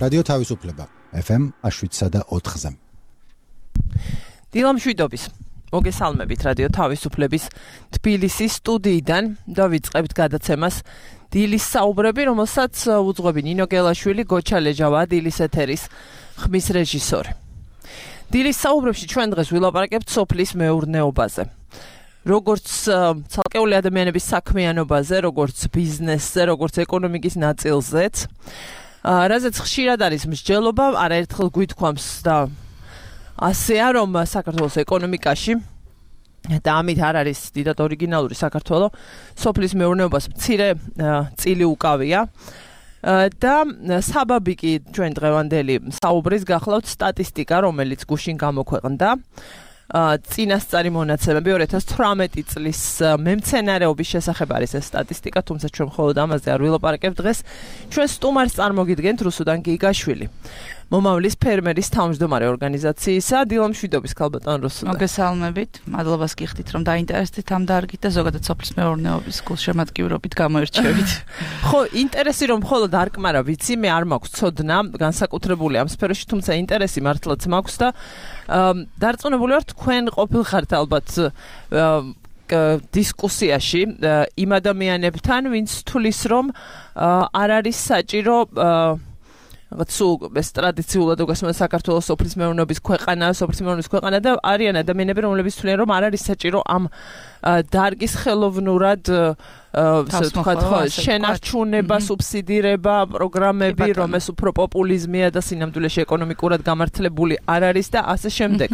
რადიო თავისუფლება FM 7.4-ზე. დილამშვიდობის. მოგესალმებით რადიო თავისუფლების თბილისის სტუდიიდან და ვიწყებთ გადაცემას დილის საუბრები, რომელსაც უძღვები ნინო გელაშვილი, გოჩა ლეჯავა, დილის ეთერის ხმის რეჟისორი. დილის საუბრებში ჩვენ დღეს ვილაპარაკებთ სოფლის მეურნეობაზე. როგორც ცალკეული ადამიანების საქმიანობაზე, როგორც ბიზნესზე, როგორც ეკონომიკის ნაწილზეც. რაზეც ხშირად არის მსჯელობა, არაერთხელ გვითქვამს და ასეა, რომ საქართველოს ეკონომიკაში და ამით არ არის დიდად ორიგინალური საქართველო, სოფლის მეურნეობას მცირე წილი უკავია. და საბაბი კი ჩვენ დღევანდელი საუბრის გახლავთ სტატისტიკა, რომელიც გუშინ გამოქვეყნდა. წინასწარი მონაცემები 2018 წლის მემცენარეობის შესახებ არის ეს სტატისტიკა, თუმცა ჩვენ მხოლოდ ამაზე არ ვილაპარაკებთ დღეს. ჩვენ სტუმარს წარმოგიდგენთ რუსუდან გიგაშვილი, მომავლის ფერმერის თავმჯდომარე ორგანიზაციისა. დილამშვიდობის ქალბატონ რუსუდან. მოგესალმებით, მადლობას გიხდით, რომ დაინტერესდით ამ დარგით და ზოგადად სოფლის მეურნეობის გულშემატკივრობით გამოირჩევით. ხო, ინტერესი რომ მხოლოდ არკმარა ვიცი, მე არ მაქვს ცოდნა განსაკუთრებული ამ სფეროში, თუმცა ინტერესი მართლაც მაქვს და დარწმუნებული ვარ, თქვენ ყოფილხართ ალბათ დისკუსიაში იმ ადამიანებთან, ვინც თulis რომ არ არის საჭირო ეს ტრადიციულად უგასმოთ საქართველოს სოფლის მეურნეობის ქვეყანა და არიან ადამიანები, რომლებიც თვლიან, რომ არ არის საჭირო ამ დარგის ხელოვნურად შენარჩუნება, სუბსიდირება, პროგრამები, რომ ეს უფრო პოპულიზმია და სინამდვილეში ეკონომიკურად გამართლებული არ არის და ასე შემდეგ.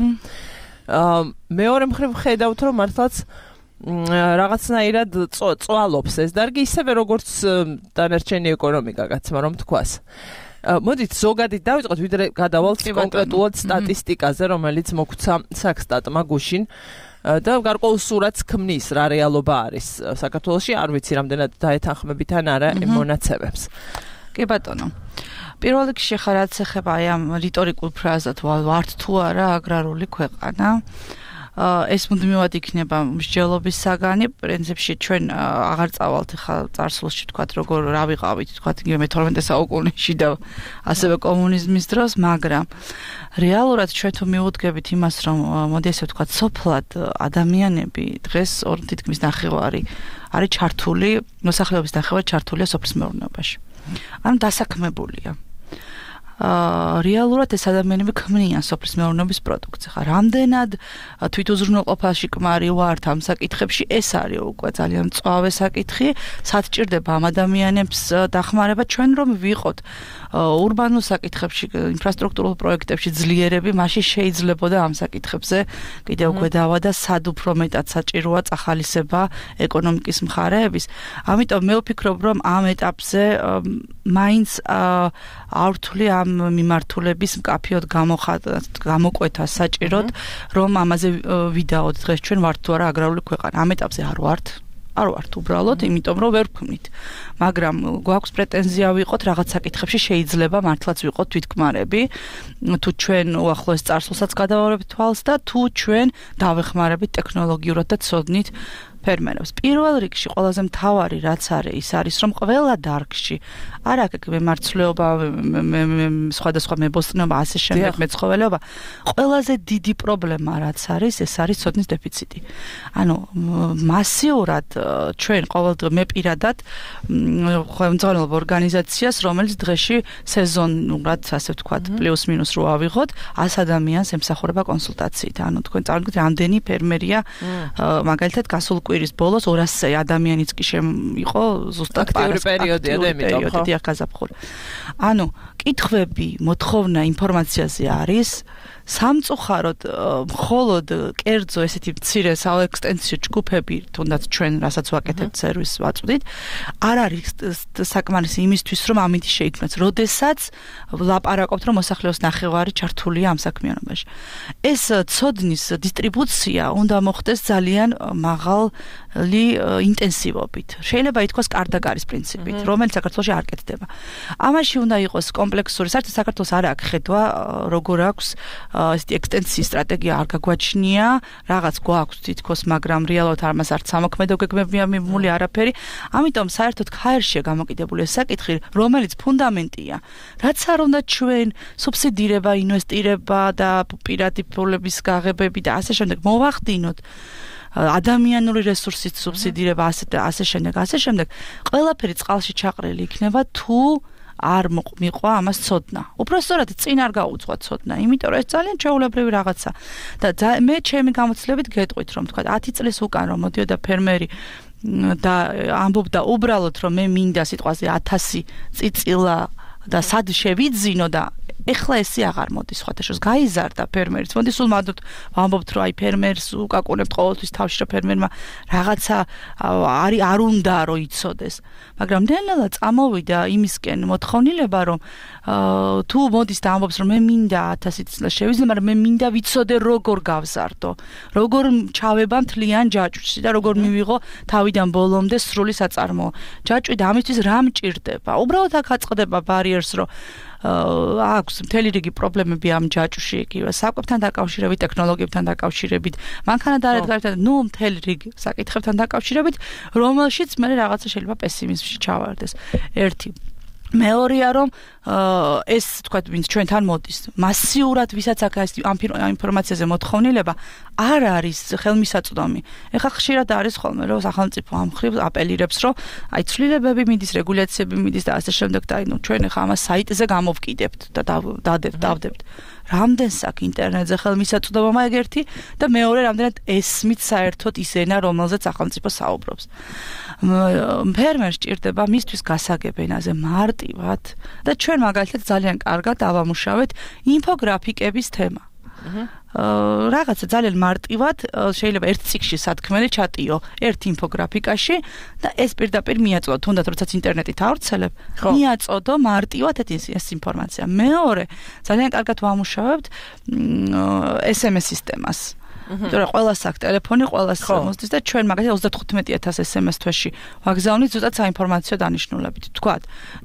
მეორე მხრივ ხედავთ, რომ მართლაც რაღაცნაირად წვალობს ეს დარგი, ისევე როგორც დანარჩენი ეკონომიკა, გაცმა რომ თქვას. მოდით ზოგადით დავიწყოთ, ვიდრე გადავალთ კონკრეტულად სტატისტიკაზე, რომელიც მოგვცა საქსტატმა გუშინ და გარკვეულ სურათს ქმნის, რა რეალობა არის საქართველოში, არ ვიცი რამდენად დაეთანხმებით ან არა იმ მონაცემებს. კი ბატონო. პირველ რიგში ხარ რაც ეხება აი ამ რიტორიკულ ფრაზად ვართ თუ არა აგრარული ქვეყანა. ეს მუდმივად იქნება მსჯელობის საგანი, პრინციპში ჩვენ აღარ წავალთ ხა წარსულში თქვათ როგორ რა ვიყავით თქვათ მე-12 საუკუნეში და ასევე კომუნიზმის დროს, მაგრამ რეალურად ჩვენ თუ მიუდგებით იმას, რომ მოდი ესე ვთქვათ, სოფლად ადამიანები დღეს თითქმის ნახევარი არის ჩართული, მოსახლეობის ნახევარი ჩართულია სოფლის მეურნეობაში. ანუ დასაქმებულია. რეალურად ეს ადამიანები ქმნიან სოფლის მეურნეობის პროდუქციას. რამდენად თვითუზრუნველყოფაში კმარი ვართ ამ საკითხებში, ეს არის უკვე ძალიან მწვავე საკითხი. სათჭირდება ამ ადამიანებს დახმარება, ჩვენ რომ ვიყოთ ურბანულ საკითხებში, ინფრასტრუქტურულ პროექტებში ძლიერები, მაშინ შეიძლებოდა ამ საკითხებზე კიდევ უკვე დავადა სად უფრო მეტად საჭიროა წახალისება ეკონომიკის მხარეების. ამიტომ მე ვფიქრობ, რომ ამ ეტაპზე მაინც არ ვთვლი ამ მიმართულების მკაფიოდ გამოკვეთა საჭიროდ, რომ ამაზე ვიდაოთ დღეს ჩვენ ვართ თუ არა აგრარული ქვეყანა. ამ ეტაპზე არ ვართ უბრალოდ, იმიტომ რომ ვერ ვქმნით. მაგრამ გვაქვს პრეტენზია ვიყოთ რაღაც საკითხებში, შეიძლება მართლაც ვიყოთ თვითკმარები, თუ ჩვენ უახლოეს წარსულსაც გადავარებთ თვალს და თუ ჩვენ დავეხმარებით ტექნოლოგიურად და ცოდნით ფერმერებს. პირველ რიგში ყველაზე მთავარი რაც არის, ის არის რომ ყველა დარგში არ აქვს მემარცვლეობა, სხვადასხვა მებოსტნეობა, ასე შემდეგ მეცხოველეობა. ყველაზე დიდი პრობლემა რაც არის, ეს არის ცოდნის დეფიციტი. ანუ მასიურად ჩვენ ყოველდღე მე პირადად ხელმძღვანელობ ორგანიზაციას, რომელიც დღეში სეზონურად, ასე ვთქვათ, პლუს მინუს რო ავიღოთ, 100 ადამიანს ემსახურება კონსულტაციით. ანუ თქვენ წარმოგიდგენთ, რამდენი ფერმერია მაგალითად გასულ კვირის ბოლოს 200 ადამიანიც კი იყო ზუსტად აქტიური პერიოდია და იმიტომ ხო გაზაფხული. ანუ კითხვები, მოთხოვნა ინფორმაციაზე არის სამწუხაროდ მხოლოდ კერძო ესეთი მცირე საექსტენსიო ჯგუფები, თუნდაც ჩვენ რასაც ვაკეთებთ სერვისს ვაწვდით, არ არის საკმარისი იმისთვის, რომ ამით შეიქმნას, როდესაც ვლაპარაკობთ, რომ მოსახლეობის ნახევარი ჩართულია ამ საქმიანობაში. ეს ცოდნის დისტრიბუცია უნდა მოხდეს ძალიან მაღალი ინტენსივობით. შეიძლება ითქვას კარდაგარის პრინციპით, რომელიც საქართველოში არ კეთდება. ამაში უნდა იყოს კომპლექსური. საერთოდ საქართველოს არ აქვს ხედვა, როგორ აქვს ესეთი ექსტენსიის სტრატეგია არ გაგვაჩნია, რაღაც გვაქვს თითქოს, მაგრამ რეალურად ამას არც სამოქმედო გეგმებია მიმული არაფერი. ამიტომ საერთოდ ქაერშია გამოკიდებული ეს საკითხი, რომელიც ფუნდამენტია. რაც არ უნდა ჩვენ სუბსიდირება, ინვესტირება და პირადი ფულების გაღებები და ასე შემდეგ მოვახდინოთ. ადამიანური რესურსით სუბსიდირება ასე შემდეგ. ყველაფერი წყალში ჩაყრილი იქნება თუ არ მიყვა ამას ცოდნა. უпростоრად წინ არ გაუძღვა ცოდნა, იმიტომ რომ ეს ძალიან ჩვეულებრივი რაღაცა. და მე ჩემი გამოცდილებით გეტყვით, რომ თქვა 10 წლის უკან რომ მოდიოდა ფერმერი და ამბობდა უბრალოდ რომ მე მინდა სიტყვაზე 1000 წიწილა და სად შევიძინო და ეხლა ესე აღარ მოდის სხვათაშორის გაიზარდა ფერმერიც. მოდი სულ მადლობთ ვამბობთ რომ აი ფერმერს უკაკუნებთ ყოველთვის თავში რომ ფერმერმა რაღაცა არ უნდა რომ იცოდეს. მაგრამ ნელ-ნელა წამოვიდა იმისკენ მოთხოვნილება რომ თუ მოდის და ამბობს რომ მე მინდა 1000 წილა შევიძინო, მაგრამ მე მინდა ვიცოდე როგორ გავზარდო, როგორ ჩავება მთლიან ჯაჭვში და როგორ მივიღო თავიდან ბოლომდე სრული საწარმოო. ჯაჭვი და ამისთვის რა მჭირდება? უბრალოდ აქ აწყდება ბარიერს რომ აქვს მთელი რიგი პრობლემები ამ ჯაჭვში იგივე საკვებთან დაკავშირებით, ტექნოლოგიებთან დაკავშირებით, მანქანადარებთან, მთელი რიგი საკითხებთან დაკავშირებით, რომელშიც მე რაღაცა შეიძლება პესიმიზმში ჩავარდეს. ერთი მეორეა რომ ეს თქვა ვინც ჩვენთან მოდის მასიურად ვისაც აქვს ამ ინფორმაციაზე მოთხოვნილება არ არის ხელმისაწვდომი. ეხლა ხშირად არის ხოლმე რომ სახელმწიფო ამ მხრივ აპელირებს რომ აი ცვლილებები მიდის, რეგულაციები მიდის და ასე შემდეგ და აი ჩვენ ეხლა ამას საიტზე გამოვკიდებთ და დავდებთ. რამდენს აქვს ინტერნეტზე ხელმისაწვდომა ეგერთი და მეორე რამდენად ესმით საერთოდ ის ენა რომელზეც სახელმწიფო საუბრობს. ფერმერს სჭირდება მისთვის გასაგებ ენაზე მარტივად და ჩვენ მაგალითად ძალიან კარგად ავამუშავეთ ინფოგრაფიკების თემა. რაღაცა ძალიან მარტივად შეიძლება ერთ წიგნში სათქმელი ჩატიო ერთ ინფოგრაფიკაში და ეს პირდაპირ მიაწოდო, თუნდაც როდესაც ინტერნეტით ავრცელებ, მიაწოდო მარტივად ეს ინფორმაცია. მეორე, ძალიან კარგად ვამუშავებთ SMS სისტემას. იმიტომ ყველას აქვს ტელეფონი, ყველას მოსდის და ჩვენ მაგალითად 35000 SMS თვეში ვაგზავნით ზუსტად საინფორმაციო დანიშნულებით. თქვათ,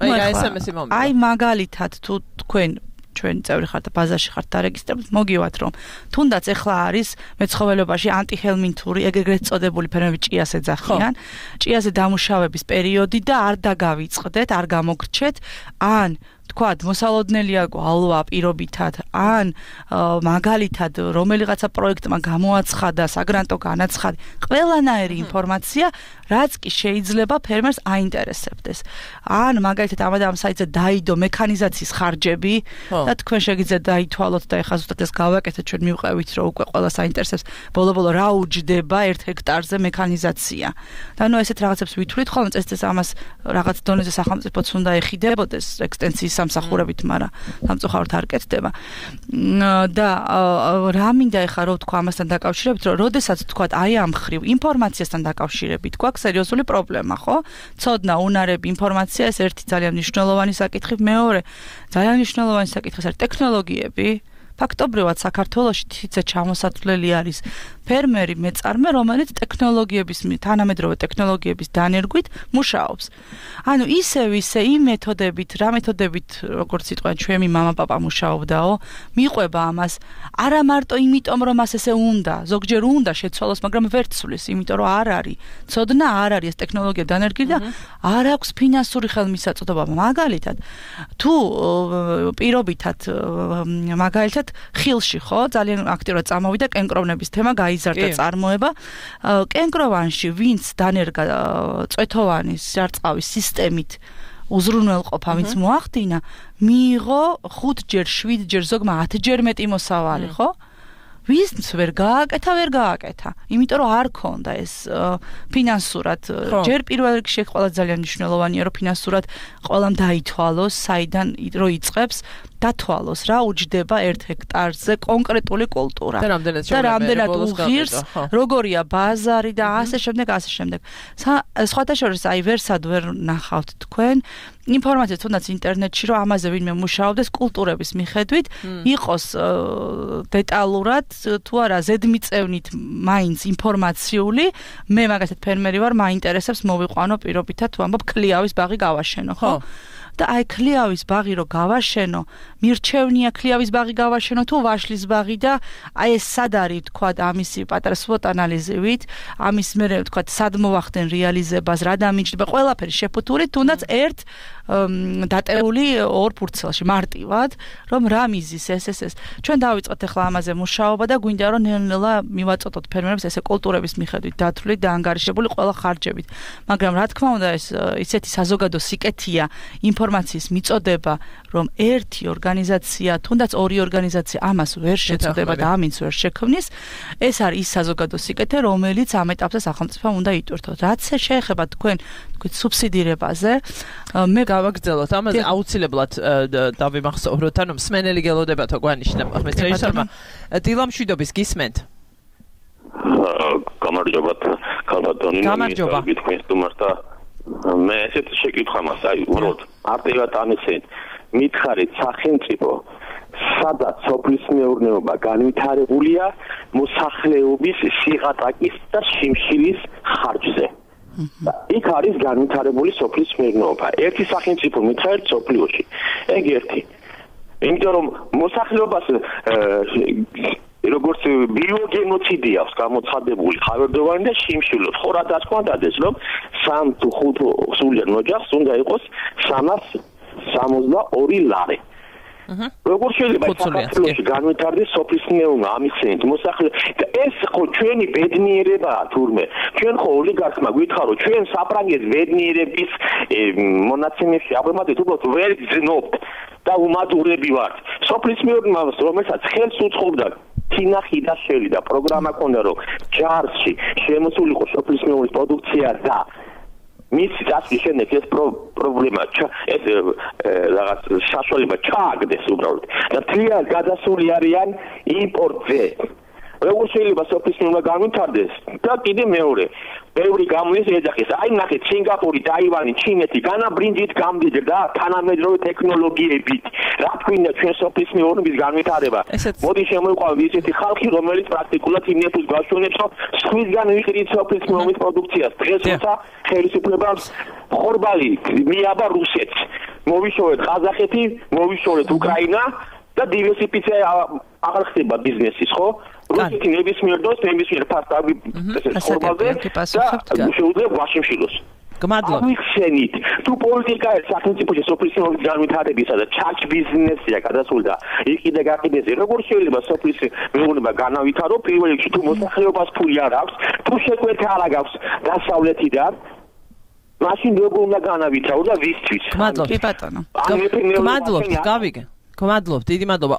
აი მაგალითად თუ ჩვენ წევრი ხართ და ბაზარში ხართ დარეგისტრირებთ, მოგივათ რომ თუნდაც ეხლა არის მეცხოველობაში ანტიჰელმინთური ეგრეთ წოდებული ფერმები ჭიას ეძახიან, ჭიაზე დამუშავების პერიოდი და არ დაგავიწყდეთ, არ გამოგრჩეთ, ან თქვათ, მოსალოდნელია გვალვა პირობითად, ან მაგალითად რომელიღაცა პროექტმა გამოაცხადა, საგრანტო განაცხადი, ყველანაირი ინფორმაცია, რაც კი შეიძლება ფერმერს აინტერესებდეს. ან მაგალითად ამ საიტზე დაიდო მექანიზაციის ხარჯები და თქვენ შეგიძლიათ დაითვალოთ და ეხლა ზუსტად ეს გავაკეთეთ, ჩვენ მივყევით, რომ უკვე ყველას აინტერესებს, ბოლო-ბოლო რა უჯდება 1 ჰექტარზე მექანიზაცია. და ნუ ესეთ რაღაცებს ვითვლით, ხოლმე წესდეს ამას რაღაც დონეზე სახელმწიფოც უნდა ეხიდებოდეს ექსტენსიის სამსახურებით, მაგრამ სამწუხაროდ არ კეთდება. და რა მინდა ეხლა რომ თქვა ამასთან დაკავშირებით, რომ როდესაც თქვა აი ამ ხრივ ინფორმაციასთან დაკავშირებით გვაქვს სერიოზული პრობლემა, ხო? ცოდნა, უნარები, ინფორმაცია ეს ერთი ძალიან მნიშვნელოვანი საკითხი, მეორე ძალიან მნიშვნელოვანი საკითხი არის ტექნოლოგიები. ფაქტობრივად საქართველოში თითქოს ჩამოსათვლელი არის ფერმერი მეწარმე, რომელიც თანამედროვე ტექნოლოგიების დანერგვით მუშაობს. ანუ ისე იმ მეთოდებით, რა მეთოდებით, როგორც სიტყვან ჩვენი მამა-პაპა მუშაობდაო, მიყვება ამას, არა მარტო იმიტომ, რომ მას ესე უნდა, ზოგჯერ უნდა შეცვალოს, მაგრამ ვერ ცვლის, იმიტომ რომ არ არის ცოდნა, არ არის ეს ტექნოლოგია დანერგი და არ აქვს ფინანსური ხელმისაწვდომობა. მაგალითად, თუ პირობითად მაგალითად ხილში ხო ძალიან აქტიურად წამოვიდა კენკროვნების თემა გაიზარდა წარმოება. კენკროვანში ვინც დანერგა წვეთოვანის სარწყავის სისტემით უზრუნველყოფა, ვინც მოახდინა, მიიღო 5-ჯერ, 7-ჯერ, ზოგმა 10-ჯერ მეტი მოსავალი, ხო? ვინც ვერ გააკეთა. იმიტომ რომ არ ქონდა ეს ფინანსურად. ჯერ პირველ რიგში ყველა ძალიან მნიშვნელოვანია, რომ ფინანსურად ყველამ დაითვალოს, საიდან რო იწყებს, დათვალოს რა უჯდება 1 ჰექტარზე კონკრეტული კულტურა. და რამდენად უღირს, როგორია ბაზარი და ასე შემდეგ. სხვათა შორის აი ვერსად ვერ ნახავთ თქვენ ინფორმაცია თუნდაც ინტერნეტში, რომ ამაზე ვინმე მუშაობდეს კულტურების მიხედვით, იყოს დეტალურად თუ არა ზედმიწევნით მაინც ინფორმაციული, მე მაგალითად ფერმერი ვარ, მაინტერესებს მოვიყვანო პირობითად, ვამბობ, კლიავის ბაღი გავაშენო, ხო? და აი ქლიავის ბაღი რო გავაშენო, მირჩევნია ქლიავის ბაღი გავაშენო თუ ვაშლის ბაღი და აი ეს სად არის თქვა ამისი პატარა SWOT ანალიზივით, ამის მერე თქვა სად მოვახდენ რეალიზებას, რა დამიჯდება, ყველაფერი შეფუთული, თუნდაც ერთ დატეული ორ ფურცელში მარტივად, რომ რა მიზის ეს. ჩვენ დავიწყოთ ახლა ამაზე მუშაობა და გვინდა რომ ნელ-ნელა მივაწოდოთ ფერმერებს ესე კულტურების მიხედვით დათვლით და ანგარიშებული ყველა ხარჯებით. მაგრამ რა თქმა უნდა ეს ისეთი საზოგადო სიკეთეა ინფორმაციის მიწოდება, რომ ერთი ორგანიზაცია, თუნდაც ორი ორგანიზაცია ამას ვერ შეწოდება და ამინც ვერ შექმნის, ეს არის ის საზოგადო სიკეთე, რომელიც ამ ეტაპზე სახელმწიფომ უნდა იტვირთოს. რაც შეეხება თქვენ სუბსიდირებაზე, მე გავაგრძელოთ ამაზე აუცილებლად დავიმახსოვროთ, ანუ მსმენელი გელოდება თუ გვანიშნა ხმის რეჟისორმა დილამშვიდობის გისმენთ. გამარჯობათ, ქალბატონი. გამარჯობა. გითხრით თუმცა მე ესეთ შეკითხვა მაქვს, აი უბრალოდ არტივად ამისენ მითხარით სახელმწიფო სადაც სოფლის მეურნეობა განვითარებულია მოსახლეობის სიღატაკის და შიმშილის ხარჯზე. იქ არის განვითარებული სოფლის მეურნეობა. ერთი სახელმწიფო მითხარით სოფლიოში. ეგ ერთი. იმიტომ რომ მოსახლეობას როგორც ბიოგენოციდი აქვს გამოცხადებული ხავერდოვანი და შიმშილობს. ხო რა დასკვანდადეს რომ 3 თუ 5 სულიერ ოჯახს უნდა იყოს 362 ლარი. როგორ შეიძლება საქართველოში განვითარდეს სოფლის მეურნეობა ამისენით მოსახლეობა ეს ხო ჩვენი ბედნიერებაა თურმე ჩვენ ხო ოლიგარქმა გითხარო ჩვენ საფრანგეთის ბედნიერების მონაცემებში აბრმადეთ უბრალოდ ვერ გზნობთ და უმატურები ვართ სოფლის მეურნეობას რომელსაც ხელს უწყობდა თინა ხიდაშელი და პროგრამა ქონდა რომ ჯარში შემოსულიყო სოფლის მეურნეობის პროდუქცია და მის დასის შემდეგ ეს პრობლემა ეს რაღაც საშუალება ჩააგდეს უბრალოდ და თლიანად გადასული არიან იმპორტზე როგორ შეიძლება სოფლის მეურნეობა განვითარდეს და კიდე მეორე ბევრი გამოდის ეძახის აი ნახეთ სინგაპური ტაივანი ჩინეთი განაბრინჯით გამდიდრდა თანამედროვე ტექნოლოგიებით რა თქვია ჩვენ სოფლის მეურნეობის განვითარება მოდი შემოვიყვანოთ ისეთი ხალხი რომელიც პრაქტიკულად იმნებს გვაშონებს რომ სხვისგან ვიყრით სოფლის მეურნეობის პროდუქციას დღეს როცა ხელისუფლებას ხორბალი მიაბა რუსეთს მოვიშორეთ ყაზახეთი მოვიშორეთ უკრაინა და დივერსიფიცია აღარ ხდება ბიზნესის ხო რუსეთი ნებისმიერ დროს ნებისმიერ ფასტავი ხორბალზე და შეუძლია ვაშიმშილოს გმადლობთ ახსენით თუ პოლიტიკა სახელმწიფოში სოფლის მეურნეობის განვითარებისა და ჩარჩ ბიზნესია გადასული და იყიდა გაყიდეზე როგორ შეიძლება სოფლის მეურნეობა განავითარო პირველ რიგში თუ მოსახლეობას ფული არ აქვს თუ შეკვეთა არ აქვს დასავლეთიდან მაშინ როგორ უნდა განავითარო და ვისთვის გმადლობთ ბატონო გმადლობთ გავიგე გმადლობთ, დიდი მადლობა.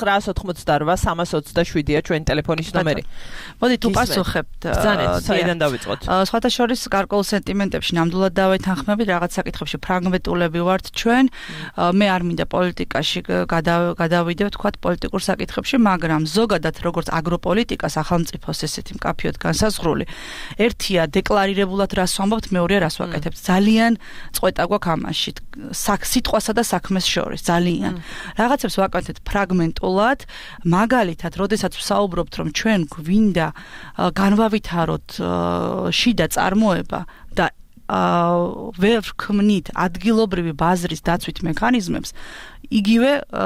2988327-ია ჩვენი ტელეფონის ნომერი. მოდი თუ პასუხებთ. საიდან დავიწყოთ? სხვათა შორის გარკვეულ სენტიმენტებში ნამდვილად დავეთანხმებით, რაღაც საკითხებში ფრაგმენტულები ვართ ჩვენ. მე არ მინდა პოლიტიკაში გადავიდე, ვთქვათ, პოლიტიკურ საკითხებში, მაგრამ ზოგადად როგორც აგროპოლიტიკა სახელმწიფოს ესეთი მკაფიოდ განსაზღვრული. ერთია დეკლარირებულად რას ვამბობთ, მეორეა რას ვაკეთებთ. ძალიან წყვეტა გვაქვს ამაში. სიტყვასა და საქმეს შორის, ძალიან. რაღაცებს ვაკეთებთ ფრაგმენტულად, მაგალითად, როდესაც ვსაუბრობთ, რომ ჩვენ გვინდა განვავითაროთ შიდა წარმოება და ვერ ვქმნით ადგილობრივი ბაზრის დაცვით მექანიზმებს, იგივე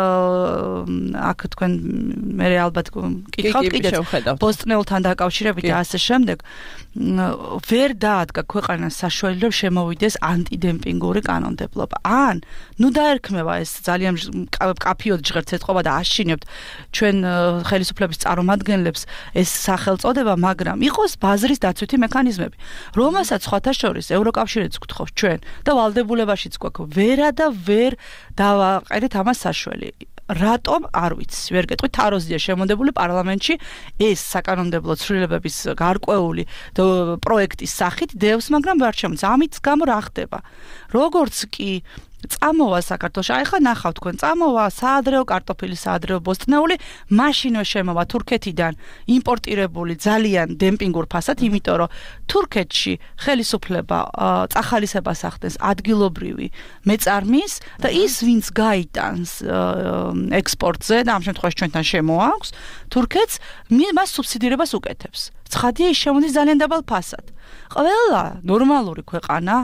აქ თქვენ მე ალბათ კითხავთ კიდეც ბოსტნეულთან დაკავშირებით და ასე შემდეგ ვერ დაადგა ქვეყანას საშუალება რომ შემოვიდეს ანტიდემპინგური კანონმდებლობა. ან ნუ დაერქმევა ეს ძალიან მკაფიოდ ჟღერთ ეთყობა და აშინებთ ჩვენ ხელისუფლების წარმომადგენლებს ეს სახელწოდება, მაგრამ იყოს ბაზრის დაცვითი მექანიზმები, რომელსაც სხვათა შორის ევროკავშირიც გთხოვს ჩვენ და ვალდებულებაშიც გვაქვს ვერა და ვერ დავაყენეთ ამას საშველი. რატომ არ ვიცი, ვერ გეტყვით, თაროზია შემონდებული პარლამენტში ეს საკანონმდებლო ცვლილებების გარკვეული პროექტის სახით დევს, მაგრამ ვერ შემოწ. ამით გამო რა ხდება? როგორც კი წამოვა საქართველოში, აი ხა ნახავთ თქვენ, წამოვა საადრეო კარტოფილი, საადრეო ბოსტნეული, მაშინვე შემოვა თურქეთიდან იმპორტირებული ძალიან დემპინგურ ფასად, იმიტომ რომ თურქეთში ხელისუფლება წახალისებას ახდენს ადგილობრივი მეწარმის და ის ვინც გაიტანს ექსპორტზე და ამ შემთხვევაში ჩვენთან შემოაქვს, თურქეთს მას სუბსიდირებას უკეთებს. ცხადია ის შემოდის ძალიან დაბალ ფასად. ყველა ნორმალური ქვეყანა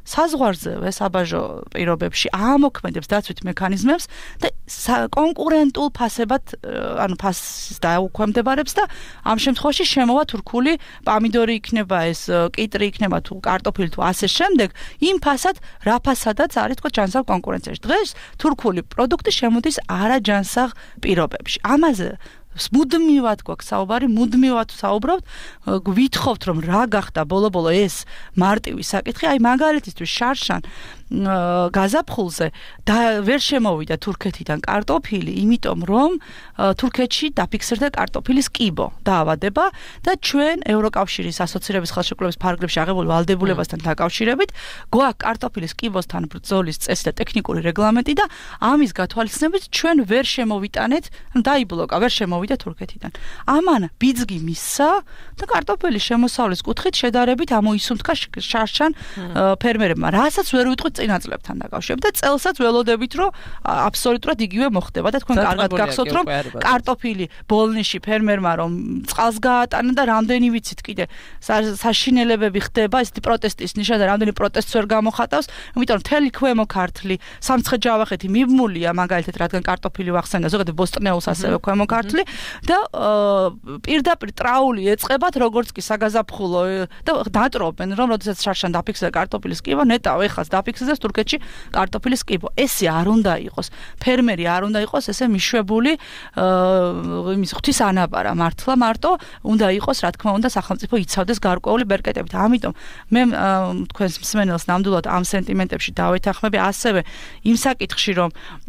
საზღვარზევე საბაჟო პირობებში აამოქმედებს დაცვით მექანიზმებს და კონკურენტულ ფასებად ფასს დაუქვემდებარებს და ამ შემთხვევაში შემოვა თურქული პომიდორი იქნება ეს კიტრი იქნება თუ კარტოფილი თუ ასე შემდეგ იმ ფასად რა ფასადაც არის თქო ჯანსაღ კონკურენციაში დღეს თურქული პროდუქტი შემოდის არაჯანსაღ პირობებში ამაზე მუდმივად გვაქვს საუბარი, მუდმივად საუბრობთ, გვითხოვთ რომ რა გახდა ბოლო-ბოლო ეს მარტივი საკითხი, აი მაგალითისთვის შარშან გაზაფხულზე და ვერ შემოვიდა თურქეთიდან კარტოფილი, იმიტომ რომ თურქეთში დაფიქსირდა კარტოფილის კიბო დაავადება და ჩვენ ევროკავშირის ასოცირების ხელშეკრულების ფარგლებში აღებული ვალდებულებასთან დაკავშირებით გვაქვს კარტოფილის კიბოსთან ბრძოლის წესი და ტექნიკური რეგლამენტი და ამის გათვალისწინებით ჩვენ ვერ შემოვიტანეთ, დაიბლოკა, ვერ შემოვიდა თურქეთიდან. ამან ბიძგი მისცა და კარტოფილის შემოსავლის კუთხით შედარებით ამოისუნთქა შარშან ფერმერებმა, რასაც ვერ ვიტყვით წინა წლებთან დაკავშირებით და წელსაც ველოდებით რომ აბსოლუტურად იგივე მოხდება და თქვენ კარგად გახსოვთ რომ კარტოფილი ბოლნისში ფერმერმა რომ წყალს გაატანა და რამდენი ვიცით კიდე საშინელებები ხდება ესეთი პროტესტის ნიშა და რამდენი პროტესტს ვერ გამოხატავს იმიტომ რომ თელი ქვემო ქართლი სამცხე-ჯავახეთი მიბმულია მაგალითად რადგან კარტოფილი ვახსენდა ზოგადად ბოსტნეულს ასევე ქვემო ქართლი და პირდაპირ ტრაული ეწყებათ როგორც კი საგაზაფხულო და დატრობენ რომ როდესაც შარშან დაფიქსირდა კარტოფილის კიბო ნეტავ ეხას დაფიქსირდეს თურქეთში კარტოფილის კიბო ესე არ უნდა იყოს ფერმერი არ უნდა იყოს ესე მიშვებული იმის ღვთის ანაბარა მართლა მარტო უნდა იყოს რა თქმა უნდა სახელმწიფო იცავდეს გარკვეული ბერკეტებით ამიტომ მე თქვენს მსმენელს ნამდვილად ამ სენტიმენტებში დავეთანხმები ასევე იმ საკითხში რომ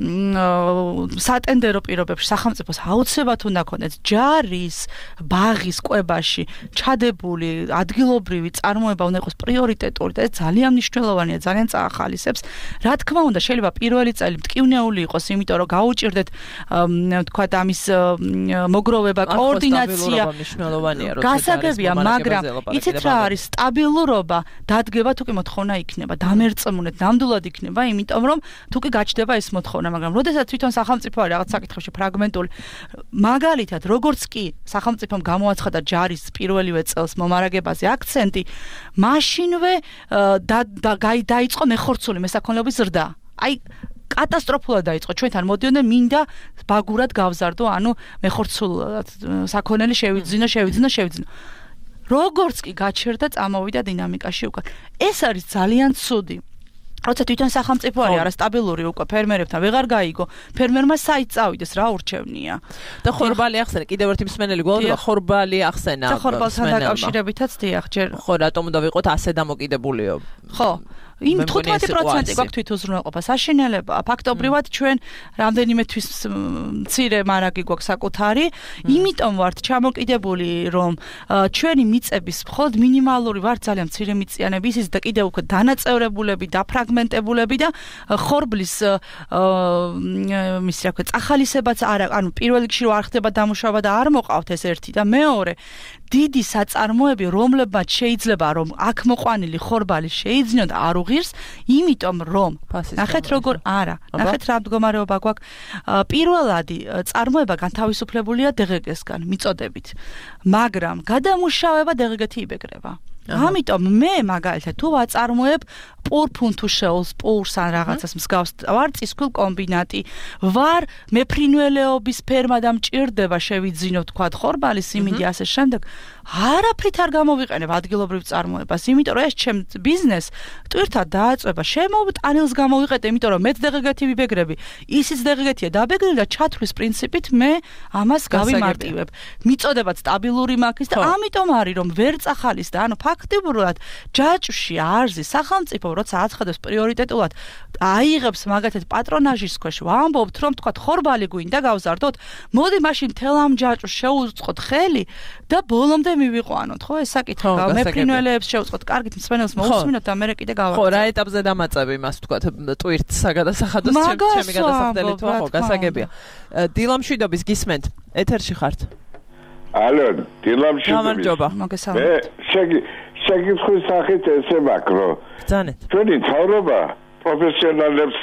სატენდერო პირობებში სახელმწიფოს აუცილებლად უნდა ქონდეს ჯარის ბაღის კვებაში ჩადებული ადგილობრივი წარმოება უნდა იყოს პრიორიტეტული და ძალიან მნიშვნელოვანია ძალიან წაახალისებს რა თქმა უნდა შეიძლება პირველი წელი მტკივნეული იყოს იმიტომ რომ გაუჭirdეთ თქვა ამის მოგროვება კოორდინაცია გასაგებია მაგრამ იცით რა არის სტაბილურობა დადგება თუ კი მოთხოვნა იქნება დამერწმუნეთ ნამდვილად იქნება იმიტომ რომ თუ კი გაჩნდება ეს მოთხოვნა მაგრამ როდესაც თვითონ სახელმწიფო არის რაღაც საკითხებში ფრაგმენტული მაგალითად როგორც კი სახელმწიფომ გამოაცხადა ჯარის პირველივე წელს მომარაგებაზე აქცენტი მაშინვე დაიწყო მეხორცული მესაქონლეობის ზრდა აი კატასტროფულად დაიწყო ჩვენთან მოდიოდნენ მინდა ბაგურად გავზარდო ანუ მეხორცულად საქონელი შევიძინო როგორც კი გაჩერდა წამოვიდა დინამიკაში უკვე ეს არის ძალიან ცუდი როცა თვითონ სახელმწიფო არის არასტაბილური უკვე ფერმერებთან ვეღარ გაიგო ფერმერმა საით წავიდეს რა ურჩევნია და ხორბალი ახსენე კიდევ ერთი მსმენელი გვალდება ხორბალი ახსენა და ხორბალთან დაკავშირებითაც დიახ ჯერ ხო რატომ უნდა ვიყოთ ასე დამოკიდებულიო ხო იმ 15% გვაქვს თვითუზრუნველყოფა საშინელება ფაქტობრივად ჩვენ რამდენიმე თვის მცირე მარაგი გვაქვს საკუთარი იმიტომ ვართ ჩამოკიდებული რომ ჩვენი მიწების მხოლოდ მინიმალური ვართ ძალიან მცირე მიწიანები ისიც და კიდევ უკვე დანაწევრებულები დაფრაგმენტებულები და ხორბლის მის რა ქვია წახალისებაც არა ანუ პირველ რიგში არ ხდება დამუშავება და არ მოყავთ ეს ერთი და მეორე დიდი საწარმოები რომლებმაც შეიძლება რომ აქ მოყვანილი ხორბალი შეიძინოთ არ უღირს იმიტომ რომ ნახეთ როგორ არა ნახეთ რა მდგომარეობა გვაქვს პირველადი წარმოება განთავისუფლებულია DGG-სგან მიწოდებით მაგრამ გადამუშავება DGG-ი იბეგრება ამიტომ მე მაგალითად თუ ვაწარმოებ პურფუნთუშეულს პურს ან რაღაცას მსგავს ვარ წისქვილ კომბინატი ვარ მეფრინველეობის ფერმა და მჭირდება შევიძინო თქვა ხორბალი სიმინდი ასე შემდეგ არაფრით არ გამოვიყენებ ადგილობრივ წარმოებას იმიტომ რომ ეს ჩემ ბიზნეს ტვირთად დააწובה შემოვტანილს გამოვიყენე იმიტომ რომ მეც DGG-ი ვიბეგრები ისიც DGG-ია დაბეგრილი და ჩათვლის პრინციპით მე ამას გავიმარტივებ მიწოდებაც სტაბილური მაქვს და ამიტომ არის რომ ვერ წახალის და ანუ ფაქტიურად ჯაჭვში არზის სახელმწიფო როცა აცხადებს პრიორიტეტულად აიღებს მაგათაც პატრონაჟის ქვეშ ვამბობთ რომ თქვა ხორბალი გვინდა გავზარდოთ მოდი მაშინ თელ ამ ჯაჭვს შეუწყოთ ხელი და ბოლომდე მივიყვანოთ ხო ეს საკითხი მეფრინველეებს შეუწყოთ კარგით მსმენელს მოусმინოთ და მე კიდე გავაკეთებ ხო რა ეტაპზე დამაწები იმას თქვა ტვირთს საგადასახადოს ჩემი გადასახდელი თუ ხო გასაგებია დილამშვიდობის გისმენთ ეთერში ხართ ალო დილამშვიდობის გამარჯობა მოგესალმებით შეგიცხვის სახით ესე მაკრო ბრძანეთ ჩვენი ცხოვრება პროფესიონალებს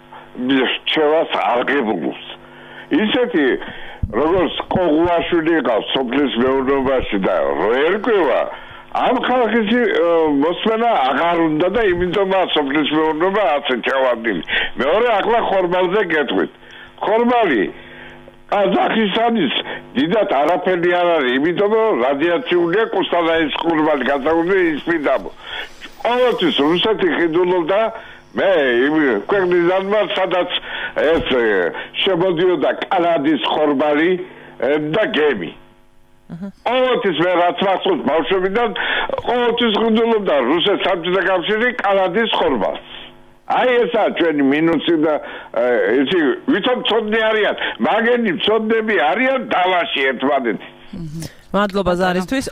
შევა აღგებულს ისეთი როგორც კოღუაშვილი ყავს სოფლის მეურნეობაში და ერკვევა ამ ხალხის მოსმენა აღარ უნდა და იმიტომაა სოფლის მეურნეობა ასე ჩავარდილი. მეორე ახლა ხორმალზე გეტყვით. ხორმალი ყაზახისტანის დიდად არაფერი არ არის, იმიტომ რომ რადიაციულია კუსტანაის ხორმალი გადაუდგე ისპიდამო. ყოველთვის რუსეთი ხიდულობდა მე ქვეყნის დანმარ სადაც ეს შემოდიოდა კანადის ხორმალი და გემი. ყოველთვის მე რაც მახსოვს ბავშვობიდან ყოველთვის ხიდულობდა რუსეთის საბჭოთა კავშირი კანადის ხორმალს. აი ესა ჩვენი მინუსი და ისი ვითომ წოდნი არიან, მაგენი წოდნები არიან დავაში ერთმანეთი. მადლობა ზარისთვის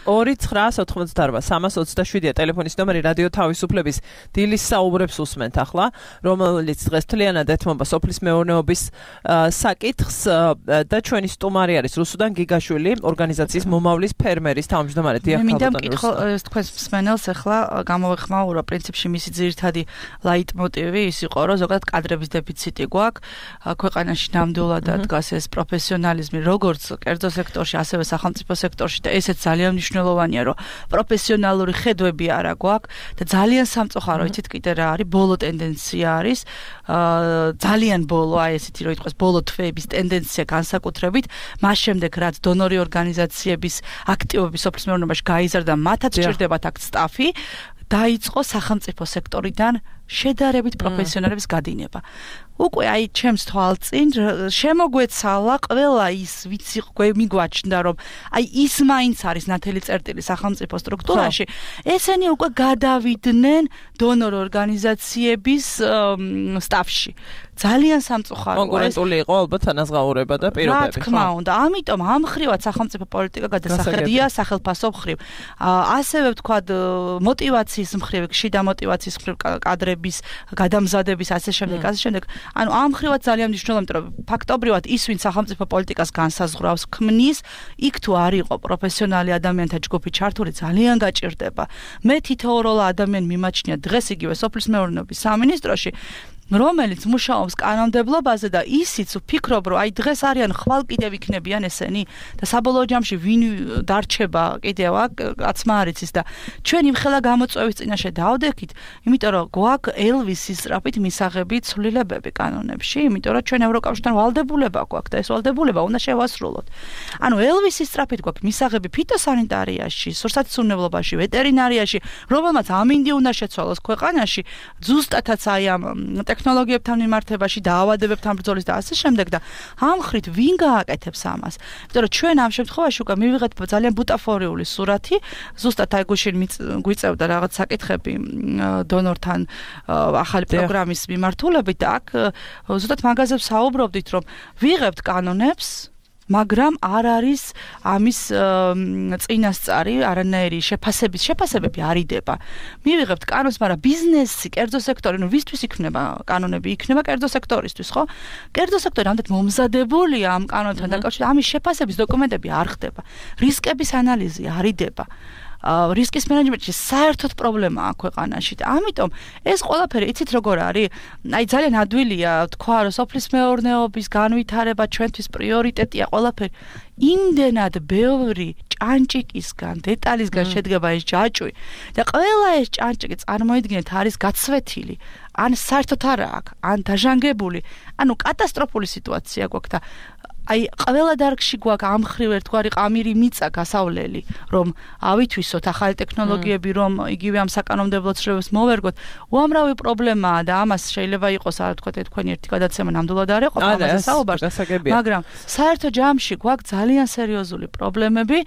2-988-327 ტელეფონის ნომერი რადიო თავისუფლების დილის საუბრებს უსმენთ ახლა, რომელიც დღეს თლიანად ეთმობა სოფლის მეურნეობის საკითხს და ჩვენი სტუმარი არის რუსუდან გიგაშვილი, ორგანიზაციის მომავლის ფერმერის თავმჯდომარე. მე მინდა მკითხო თქვენს მსმენელს ახლა გამოვეხმაურო პრინციპში მისი ძირითადი ლაიტმოტივი ის იყო, რომ ზოგადად კადრების დეფიციტი გვაქვს, ქვეყანაში ნამდვილად დგას ეს პროფესიონალიზმი როგორც კერძო სექტორში, ასევე სახელმწიფო სექტორში და ესეც ძალიან მნიშვნელოვანია, რომ პროფესიონალური ხედვები არა გვაქვს და ძალიან სამწუხარო იცით კიდე რა არის, ბოლო ტენდენცია არის, ძალიან ბოლო, აი ესეთი რომ იტყვეს ბოლო თვეების ტენდენცია განსაკუთრებით, მას შემდეგ რაც დონორი ორგანიზაციების აქტივობები სოფლის მეურნეობაში გაიზარდა, მათაც სჭირდებათ აქ სტაფი, დაიწყო სახელმწიფო სექტორიდან შედარებით პროფესიონალების გადინება. უკვე აი ჩემს თვალწინ შემოგვეცალა ყველა ის ვიცი მიგვაჩნდა რომ აი ის მაინც არის ნათელი წერტილი სახელმწიფო სტრუქტურაში ესენი უკვე გადავიდნენ დონორ ორგანიზაციების სტაფში ძალიან სამწუხაროა კონკურენტული იყო ალბათ თანაზღაურება და პირობები რა თქმა უნდა ამიტომ ამ ხრივად სახელმწიფო პოლიტიკა გადასახედია სახელმწიფო მხრივ ასევე ვთქვათ мотиваციის მხრივ შიდა мотиваციის მხრივ კადრების გადამზადების ასე შემდეგ ანუ ამ ხრივად ძალიან მნიშვნელოვანია, რომ ფაქტობრივად ის, ვინც სახელმწიფო პოლიტიკას განსაზღვრავს, ქმნის, იქ თუ არ იყო პროფესიონალი ადამიანთა ჯგუფი ჩართული, ძალიან გაჭირდება. მე თითოეულ ადამიანს მიმაჩნია დღეს იგივე სოფლის მეურნეობის სამინისტროში, რომელიც მუშაობს კანონმდებლობაზე და ისიც ვფიქრობ, რომ აი დღეს არიან ხვალ კიდევ იქნებიან ესენი და საბოლოო ჯამში ვინ დარჩება კიდევ აქ მარიცის და ჩვენ იმხელა გამოწვევის წინაშე დავდექით, იმიტომ რომ გვაქვს ელვისის სწრაფით მისაღები ცვლილებები კანონებში, იმიტომ რომ ჩვენ ევროკავშირთან ვალდებულება გვაქვს და ეს ვალდებულება უნდა შევასრულოთ. ანუ ელვისის სწრაფით გვაქვს მისაღები ფიტოსანიტარიაში, სურსათმცურნებლობაში, ვეტერინარიაში, რომელმაც ამინდი უნდა შეცვალოს ქვეყანაში, ზუსტადაც აი ამ ტექნოლოგიებთან მიმართებაში, დაავადებებთან ბრძოლის და ასე შემდეგ და ამ ხრით ვინ გააკეთებს ამას? იმიტომ რომ ჩვენ ამ შემთხვევაში უკვე მივიღეთ ძალიან ბუტაფორიული სურათი, ზუსტად აი გუშინ გვიწევდა რაღაც საკითხები დონორთან ახალი პროგრამის მიმართულებით და აქ ზუსტად მაგაზე ვსაუბრობდით, რომ ვიღებთ კანონებს მაგრამ არ არის ამის წინასწარი არანაირი შეფასებები არ იდება. მივიღებთ კანონს, მაგრამ ბიზნესი, კერძო სექტორი, ნუ ვისთვის იქნება კანონები? იქნება კერძო სექტორისთვის, ხო? კერძო სექტორი ამდენ მომზადებულია ამ კანონთან დაკავშირებით, ამის შეფასების დოკუმენტები არ ხდება. რისკების ანალიზი არ იდება. რისკის მენეჯმენტში საერთოდ პრობლემაა ქვეყანაში და ამიტომ ეს ყველაფერი იცით როგორ არის? აი ძალიან ადვილია თქვა რომ სოფლის მეურნეობის განვითარება ჩვენთვის პრიორიტეტია ყველაფერი. იმდენად ბევრი ჭანჭიკისგან, დეტალისგან შედგება ეს ჯაჭვი და ყველა ეს ჭანჭიკი წარმოიდგინეთ არის გაცვეთილი, ან საერთოდ არა აქვს, ან დაჟანგებული, ანუ კატასტროფული სიტუაცია გვაქვს და აი ყველა დარგში გვაქვს ამ ხრივ ერთგვარი ყამირი მიწა გასავლელი, რომ ავითვისოთ ახალი ტექნოლოგიები, რომ იგივე ამ საკანონმდებლო ცვლილებებს მოვერგოთ. უამრავი პრობლემაა და ამას შეიძლება იყოს, რა თქვა, თქვენი ერთი გადაცემა ნამდვილად არ იყო ამაზე საუბარს, მაგრამ საერთო ჯამში გვაქვს ძალიან სერიოზული პრობლემები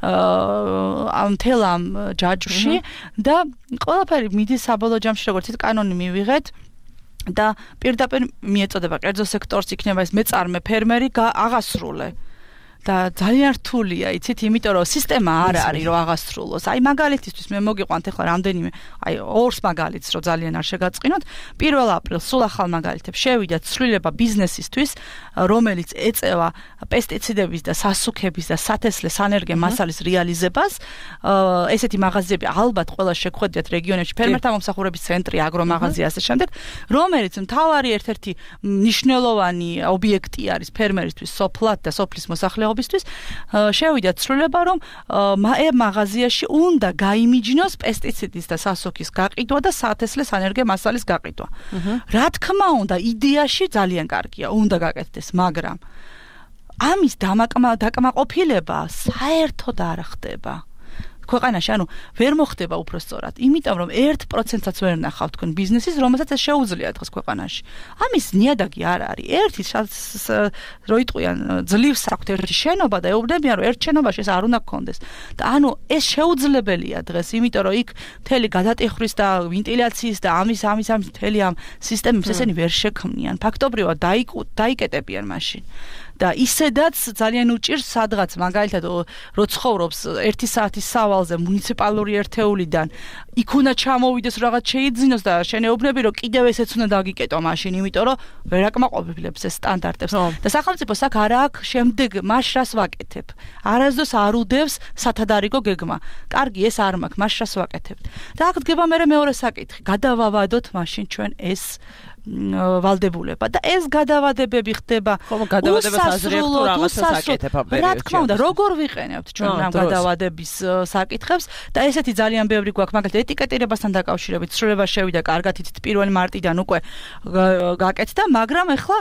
ამ თელ ამ ჯაჭვში და ყველაფერი მიდის საბოლოო ჯამში, როგორც ის კანონი მივიღეთ და პირდაპირ მიეწოდება კერძო სექტორს იქნება ეს მეწარმე ფერმერი აღასრულე და ძალიან რთულია, იცით, იმიტომ რომ სისტემა არ არის რომ აღასრულოს. აი მაგალითისთვის მე მოგიყვანთ ახლა რამდენიმე, აი ორს მაგალითს რომ ძალიან არ შეგაწყინოთ. 1 აპრილს სულ ახალ მაგალითებს შევიდა ცვლილება ბიზნესისთვის, რომელიც ეწევა პესტიციდების და სასუქების და სათესლე სანერგე მასალის რეალიზებას. ესეთი მაღაზიები ალბათ ყველა შეგვხედიათ რეგიონებში, ფერმერთა მომსახურების ცენტრი, აგრომაღაზია ასე შემდეგ, რომელიც მთავარი ერთ-ერთი მნიშვნელოვანი ობიექტი არის ფერმერისთვის სოფლად და სოფლის მოსახლეობა მუშაობისთვის შევიდა ცვლილება, რომ მაღაზიაში უნდა გაიმიჯნოს პესტიციდის და სასუქის გაყიდვა და სათესლე სანერგე მასალის გაყიდვა. რა თქმა უნდა, იდეაში ძალიან კარგია, უნდა გაკეთდეს, მაგრამ ამის დაკმაყოფილება საერთოდ არ ხდება. ქვეყანაში, ვერ მოხდება უფრო სწორად, იმიტომ რომ 1%-აც ვერ ნახავთ თქვენ ბიზნესის, რომელსაც ეს შეუძლია დღეს ქვეყანაში. ამის ნიადაგი არ არის. ერთი რო იტყვიან, ძლივს აქვთ ერთი შენობა და ეუბნებიან, რომ ერთ შენობაში ეს არ უნდა გქონდეს. და ეს შეუძლებელია დღეს, იმიტომ რომ იქ მთელი გადატეხვის და ვენტილაციის და ამის მთელი ამ სისტემებს ესენი ვერ შექმნიან. ფაქტობრივად დაიკეტებიან მაშინ. და ისედაც ძალიან უჭირს სადღაც მაგალითად რო ცხოვრობს 1 საათის სავალზე მუნიციპალური ერთეულიდან იქ უნდა ჩამოვიდეს რაღაც შეიძინოს და შენეუბნები რომ კიდევ ესეც უნდა დაგიკეტო მაშინ იმიტომ რომ ვერ აკმაყოფილებს ეს სტანდარტებს და სახელმწიფოს აქ არა აქვს შემდეგ მას რას ვაკეთებ არასდროს არ უდევს სათადარიგო გეგმა კარგი ეს არ მაქვს მას რას ვაკეთებ და აქ დგება მეორე საკითხი გადავავადოთ მაშინ ჩვენ ეს ვალდებულება და ეს გადავადებები ხდება გადავადებას აზრიებს თუ რაღაცას აკეთებ ამ პერიოდში. რა თქმა უნდა, როგორ ვიყენებთ ჩვენ ამ გადავადების საკითხებს და ესეთი ძალიან ბევრი გვაქვს, მაგალითად ეტიკეტირებასთან დაკავშირებით ცვლილება შევიდა კარგად იცით 1 მარტიდან უკვე გაკეთდა, მაგრამ ეხლა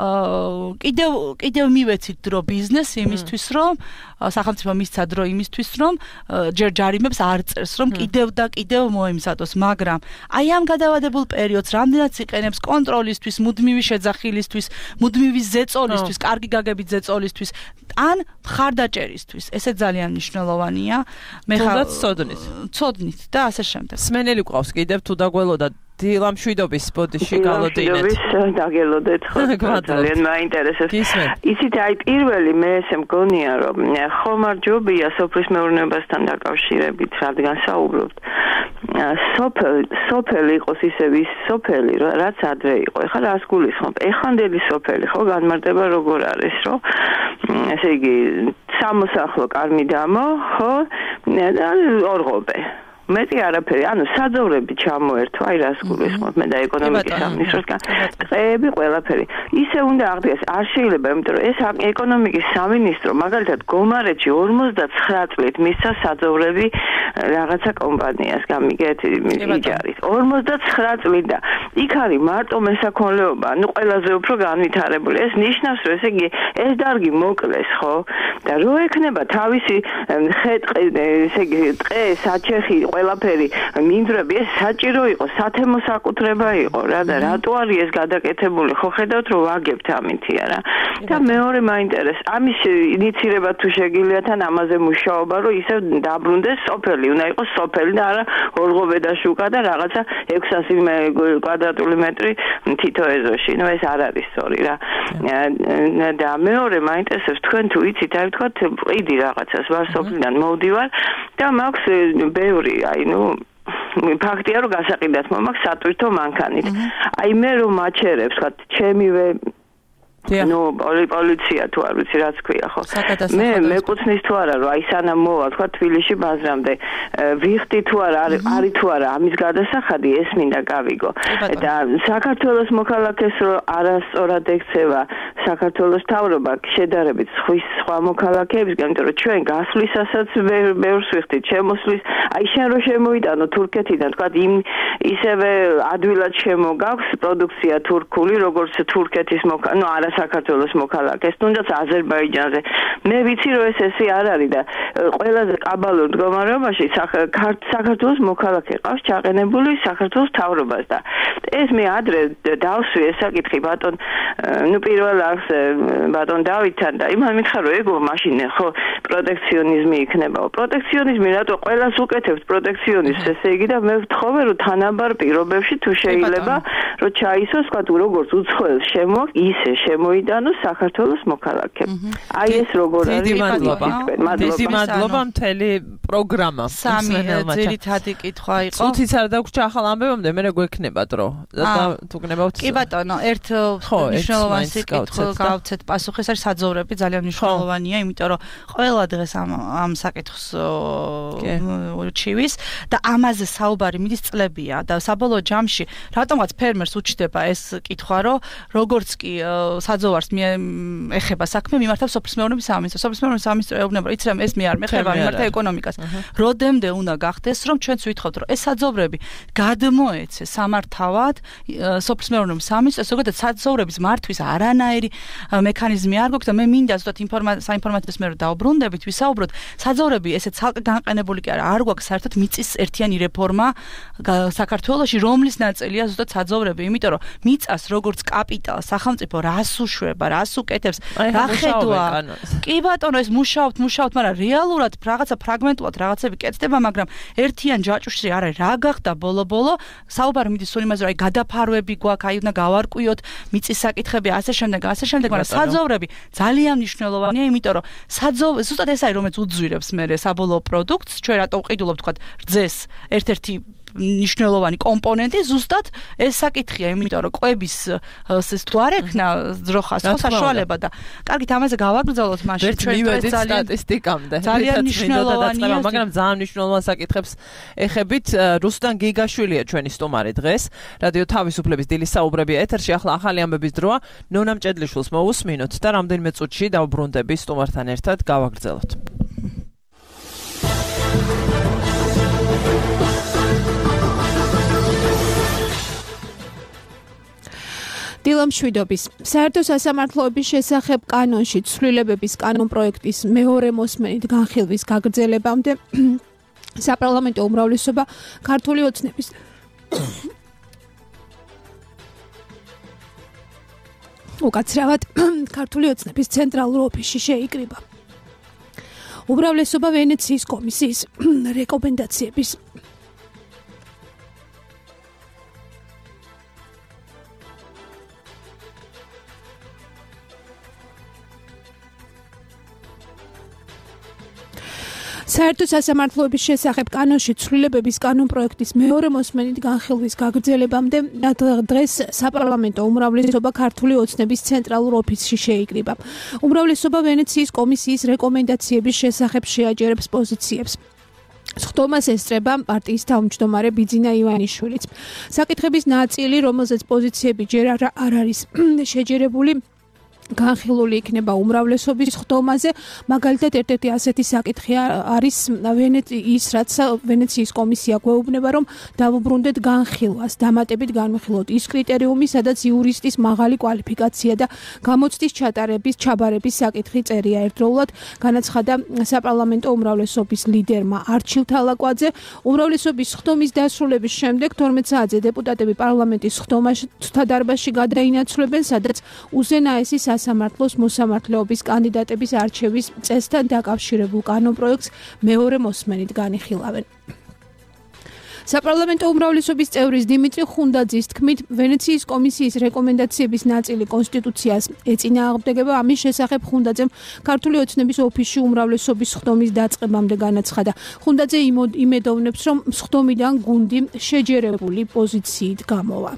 კიდევ მივეცით დრო ბიზნეს იმისთვის, რომ სახელმწიფო მისცა დრო იმისთვის, რომ ჯერ ჯარიმებს არ წერს, რომ კიდევ მოემზადოს, მაგრამ აი ამ გადავადებულ პერიოდს რამდენად იყენებს კონტროლისთვის, მუდმივი შეძახილისთვის, მუდმივი ზეწოლისთვის, კარგი გაგებით ზეწოლისთვის, ან მხარდაჭერისთვის. ესე ძალიან მნიშვნელოვანია. მე ხარ ცოდნით და ასე შემდეგ. სმენელი გვყავს კიდევ თუ დაგველოდა დილამშვიდობის ბოდიში გალოდინეთ. დილამშვიდობის დაგელოდეთ ხო ძალიან მაინტერესებს. იცით აი პირველი მე ესე მგონია რომ ხომარჯობია სოფლის მეურნეობასთან დაკავშირებით რადგან საუბრობთ. სოფელი იყოს ისევ ის სოფელი რაც ადრე იყო. ეხლა რას გულისხმობ? ეხანდელი სოფელი ხო განმარტება როგორ არის რომ ესე იგი სამოსახლო კარმიდამო ხო და ორღობე მეტი არაფერი, საძოვრები ჩამოერთვა, აი რას გულისხმობ მე და ეკონომიკის სამინისტროსგან. ყეები ყველაფერი. ისე უნდა აღდგეს, არ შეიძლება, იმიტომ რომ ეს ეკონომიკის სამინისტრო მაგალითად გომარეთში 59 წლით მისცა საძოვრები რაღაცა კომპანიას გამიგეთ იჯარით. 59 წლით და იქ არის მარტო მესაქონლეობა, ყველაზე უფრო განვითარებული. ეს ნიშნავს, რომ ესე იგი ეს დარგი მოკლეს, ხო? და რო ექნება თავისი ესე იგი ტყე, საჩეხი ყველაფერი მინდვრები ეს საჭირო იყო სათემო საკუთრება იყო რა და რატო არის ეს გადაკეთებული ხო ხედავთ რომ ვაგებთ ამითია რა და მეორე მაინტერესებს ამის ინიცირება თუ შეგიძლიათ ან ამაზე მუშაობა რომ ისევ დაბრუნდეს სოფელი უნდა იყოს სოფელი და არა ორღობე და შუკა და რაღაცა 600 კვადრატული მეტრი თითო ეზოში ნუ ეს არ არის სწორი რა და მეორე მაინტერესებს თქვენ თუ იცით აი ვთქვათ ყიდი რაღაცას ვარ სოფლიდან მოვდივარ და მაქვს ბევრი აი ნუ ფაქტია რომ გასაყიდად მომაქვს სატვირთო მანქანით. აი მე რომ მაჩერებს ვთქვათ ჩემივე ნუ პოლიცია თუ არ ვიცი რაც ქვია ხო მე მეკუთვნის თუ არა რომ აი სანამ მოვა თქვა თბილისში ბაზრამდე ვიხდი თუ არა არის თუ არა ამის გადასახადი ეს მინდა გავიგო და საქართველოს მოქალაქეს რომ არასწორად ექცევა საქართველოს თავრობა შედარებით სხვა მოქალაქეებისგან იმიტომ რომ ჩვენ გასვლისასაც ბევრს ვიხდით შემოსვლის აი შენ რომ შემოიტანო თურქეთიდან თქვა ისევე ადვილად შემოგაქვს პროდუქცია თურქული როგორც თურქეთის ნუ არა საქართველოს მოქალაქეს, თუნდაც აზერბაიჯანზე. მე ვიცი რომ ესე არ არის და ყველაზე კაბალურ მდგომარეობაში საქართველოს მოქალაქე ყავს ჩაყენებული საქართველოს თავრობას და ეს მე ადრე დავსვი ეს საკითხი ბატონ ნუ პირველ არხს ბატონ დავითთან და იმან მითხრა რომ ეგო მაშინ ხო პროტექციონიზმი იქნებაო. პროტექციონიზმი რატო ყველას უკეთებთ პროტექციონიზმს ესე იგი და მე ვთხოვე რომ თანაბარ პირობებში თუ შეიძლება რომ ჩაისოს თქვა თუ როგორც უცხოელს ისე მოიდანოს საქართველოს მოქალაქეებს. აი ეს როგორ არის? დიდი მადლობა მთელი პროგრამა. სამი ძირითადი კითხვა იყო. წუთიც არ დაგვრჩა ახალ ამბებამდე, მე გვექნება დრო. და თუ გნებავთ. კი ბატონო, ერთ მნიშვნელოვანი კითხვა გავცეთ პასუხი, ეს არის საძოვრები, ძალიან მნიშვნელოვანია, იმიტომ რომ ყველა დღეს ამ საკითხს ჩივის და ამაზე საუბარი მიდის წლებია და საბოლოო ჯამში რატომაც ფერმერს საძოვარს უჩდება ეს კითხვა, რომ როგორც კი საძოვარს ეხება საქმე, მიმართავს სოფლის მეურნეობის სამინისტრო. სოფლის მეურნეობის სამინისტრო ეუბნება, რომ იცი რა, ეს მე არ მეხება, მიმართა ეკონომიკას. როდემდე უნდა გახდეს, რომ ჩვენც ვითხოვთ, რომ ეს საძოვრები გადმოეცეს სამართავად სოფლის მეურნეობის სამინისტროს, ზოგადად საძოვრების მართვის არანაირი მექანიზმი არ გვაქვს და მე მინდა ზუსტად საინფორმაციო მე რომ დაუბრუნდებით, ვისაუბროთ, საძოვრები ესე ცალკე განყენებული კი არ გვაქვს საერთოდ მიწის ერთიანი რეფორმა საქართველოში, რომლის ნაწილია ზუსტად საძოვრები, იმიტომ რომ მიწას როგორც კაპიტალს სახელმწიფო რას უშვება, რას უკეთებს, რა ხედვა. კი ბატონო, ეს მუშაობთ, მაგრამ რეალურად რაღაცა ფრაგმენტულად რაღაცები კეთდება, მაგრამ ერთიან ჯაჭვში არ არის რა გახდა ბოლო-ბოლო, საუბარი მიდის სულ იმაზე, რომ აი გადაფარვები გვაქვს, აი უნდა გავარკვიოთ მიწის საკითხები, ასე შემდეგ, მაგრამ საძოვრები ძალიან მნიშვნელოვანია, იმიტომ რომ ზუსტად ეს არის, რომელიც უძვირებს მე საბოლოო პროდუქტს, ჩვენ რატო ვყიდულობთ თქვა რძეს ერთ-ერთი მნიშვნელოვანი კომპონენტი ზუსტად ეს საკითხია, იმიტომ რომ კვების ეს თუ არ ექნა ძროხას ხო საშუალება და კარგით ამაზე გავაგრძელოთ მაშინ ჩვენ სტატისტიკამდე ძალიან მნიშვნელოვანია, მაგრამ ძალიან მნიშვნელოვან საკითხებს ეხებით. რუსტან გიგაშვილია ჩვენი სტუმარი დღეს. რადიო თავისუფლების დილის საუბრები ეთერში. ახლა ახალი ამბების დროა. ნონა მჭედლიშვილს მოусმინოთ და რამდენიმე წუთში დავბრუნდები სტუმართან ერთად გავაგრძელოთ. დილამშვიდობის. საერთო სასამართლოების შესახებ კანონში ცვლილებების კანონპროექტის მეორე მოსმენით განხილვის გაგრძელებამდე საპარლამენტო უმრავლესობა ქართული ოცნების უკაცრავად ქართული ოცნების ცენტრალურ ოფისში შეიკრიბა. უმრავლესობა ვენეციის კომისიის რეკომენდაციების საერთო სასამართლოების შესახებ კანონში ცვლილებების კანონპროექტის მეორე მოსმენით განხილვის გაგრძელებამდე დღეს საპარლამენტო უმრავლესობა ქართული ოცნების ცენტრალურ ოფისში შეიკრიბა. უმრავლესობა ვენეციის კომისიის რეკომენდაციების შესახებ შეაჯერებს პოზიციებს. სხდომას ესწრება პარტიის თავმჯდომარე ბიძინა ივანიშვილიც. საკითხების ნაწილი, რომელზეც პოზიციები ჯერ არ არის შეჯერებული, განხილული იქნება უმრავლესობის სხდომაზე. მაგალითად, ერთ-ერთი ასეთი საკითხი არის ის, რაც ვენეციის კომისია გვეუბნება, რომ დავუბრუნდეთ განხილვას, დამატებით განვიხილოთ ის კრიტერიუმი, სადაც იურისტის მაღალი კვალიფიკაცია და გამოცდის ჩაბარების საკითხი წერია ერთდროულად, განაცხადა საპარლამენტო უმრავლესობის ლიდერმა არჩილ თალაკვაძე. უმრავლესობის სხდომის დასრულების შემდეგ 12 საათზე დეპუტატები პარლამენტის სხდომასთან დარბაზში გადაინაცვლებენ, სადაც უზენაესი სასამართლოს მოსამართლეობის კანდიდატების არჩევის წესთან დაკავშირებულ კანონპროექტს მეორე მოსმენით განიხილავენ. საპარლამენტო უმრავლესობის წევრის დიმიტრი ხუნდაძის თქმით, ვენეციის კომისიის რეკომენდაციების ნაწილი კონსტიტუციას ეწინააღმდეგება. ამის შესახებ ხუნდაძემ ქართული ოცნების ოფისში უმრავლესობის სხდომის დაწყებამდე განაცხადა. ხუნდაძე იმედოვნებს, რომ სხდომიდან გუნდი შეჯერებული პოზიციით გამოვა.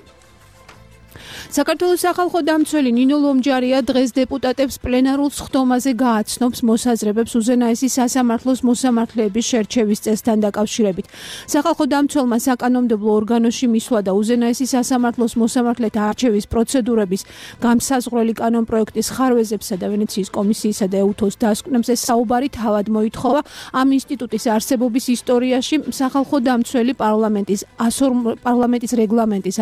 საქართველოს სახალხო დამცველი ნინო ლომჯარია დღეს დეპუტატებს პლენარულ სხდომაზე გააცნობს მოსაზრებებს უზენაესი სასამართლოს მოსამართლეების შერჩევის წესთან დაკავშირებით. სახალხო დამცველმა საკანონმდებლო ორგანოში მისვლა და უზენაესი სასამართლოს მოსამართლეთა არჩევის პროცედურების გამსაზღვრელი კანონპროექტის ხარვეზებსა და ვენეციის კომისიისა და ეუთოს დასკვნებზე საუბარი თავად მოითხოვა. ამ ინსტიტუტის არსებობის ისტორიაში სახალხო დამცველი პარლამენტის რეგლამენტის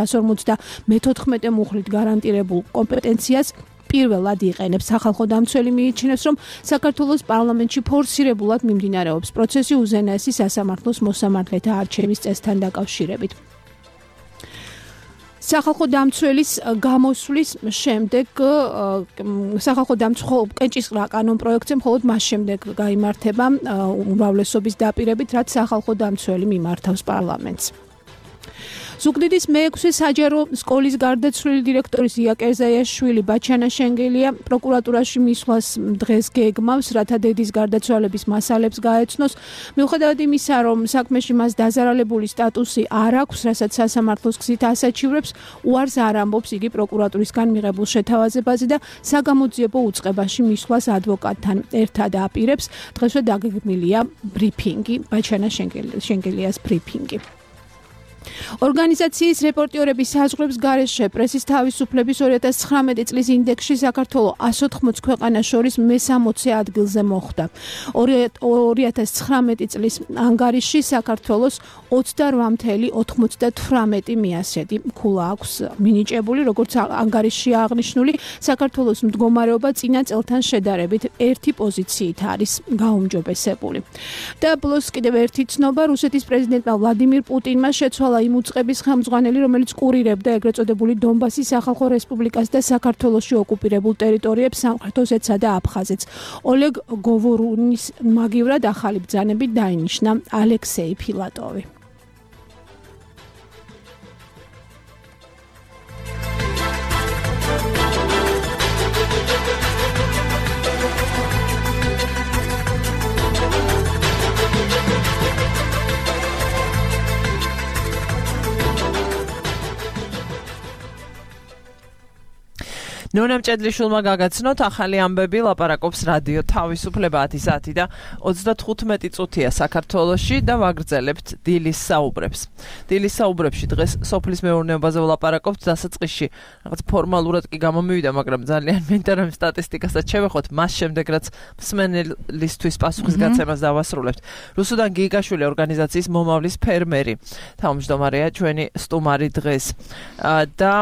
154 მუხლით გარანტირებულ კომპეტენციას პირველად იყენებს. სახალხო დამცველი მიიჩნევს, რომ საქართველოს პარლამენტში ფორსირებულად მიმდინარეობს პროცესი უზენაესი სასამართლოს მოსამართლეთა არჩევის წესთან დაკავშირებით. სახალხო დამცველის გამოსვლის შემდეგ სახალხო კენჭისყრა კანონპროექტზე მხოლოდ მას შემდეგ გაიმართება უმრავლესობის დაპირებით, რაც სახალხო დამცველი მიმართავს პარლამენტს. ზუგდიდის მე-6 საჯარო სკოლის გარდაცვლილი დირექტორის ია კერზაიაშვილი ბაჩანა შენგელია პროკურატურაში მისვლას დღეს გეგმავს, რათა დედის გარდაცვალების მასალებს გაეცნოს. მიუხედავად იმისა, რომ საქმეში მას დაზარალებული სტატუსი არ აქვს, რასაც სასამართლოს გზით ასაჩივრებს, უარს არ ამბობს იგი პროკურატურისგან მიღებულ შეთავაზებაზე და საგამოძიებო უწყებაში მისვლას ადვოკატთან ერთად აპირებს. დღესვე დაგეგმილია ბრიფინგი, ბაჩანა შენგელიას ბრიფინგი. ორგანიზაციის რეპორტიორების საზღვრების გარეშე პრესის თავისუფლების 2019 წლის ინდექსში საქართველო 180 ქვეყანას შორის მე-60 ადგილზე მოხვდა. 2019 წლის ანგარიშში საქართველოს 28.98 მიასრედი ქულა აქვს მინიჭებული, როგორც ანგარიშში აღნიშნული, საქართველოს მდგომარეობა წინა წელთან შედარებით ერთი პოზიციით არის გაუმჯობესებული. და ბლოს კიდევ ერთი ცნობა, რუსეთის პრეზიდენტმა ვლადიმირ პუტინმა შეცვალა იმ უწყების ხელმძღვანელი, რომელიც კურირებდა ეგრეთ წოდებული დონბასის სახალხო რესპუბლიკას და საქართველოში ოკუპირებულ ტერიტორიებს, სამხრეთ ოსეთსა და აფხაზეთს. ოლეგ გოვორუნის მაგივრად ახალი ბრძანებით დაინიშნა ალექსეი ფილატოვი. ნონამ ჭედლიშვილმა გაგაცნოთ ახალი ამბები, ლაპარაკობს რადიო თავისუფლება 10 საათი და 35 წუთია საქართველოში და ვაგრძელებთ დილის საუბრებს. დილის საუბრებში დღეს სოფლის მეურნეობაზე ვლაპარაკობთ, დასაწყისში რაღაც ფორმალურად კი გამომივიდა, მაგრამ ძალიან მინდა რომ სტატისტიკასაც შევეხოთ, მას შემდეგ რაც მსმენელისთვის პასუხისგაცემას დავასრულებთ. რუსუდან გიგაშვილი ორგანიზაციის მომავლის ფერმერი თავმჯდომარეა ჩვენი სტუმარი დღეს. და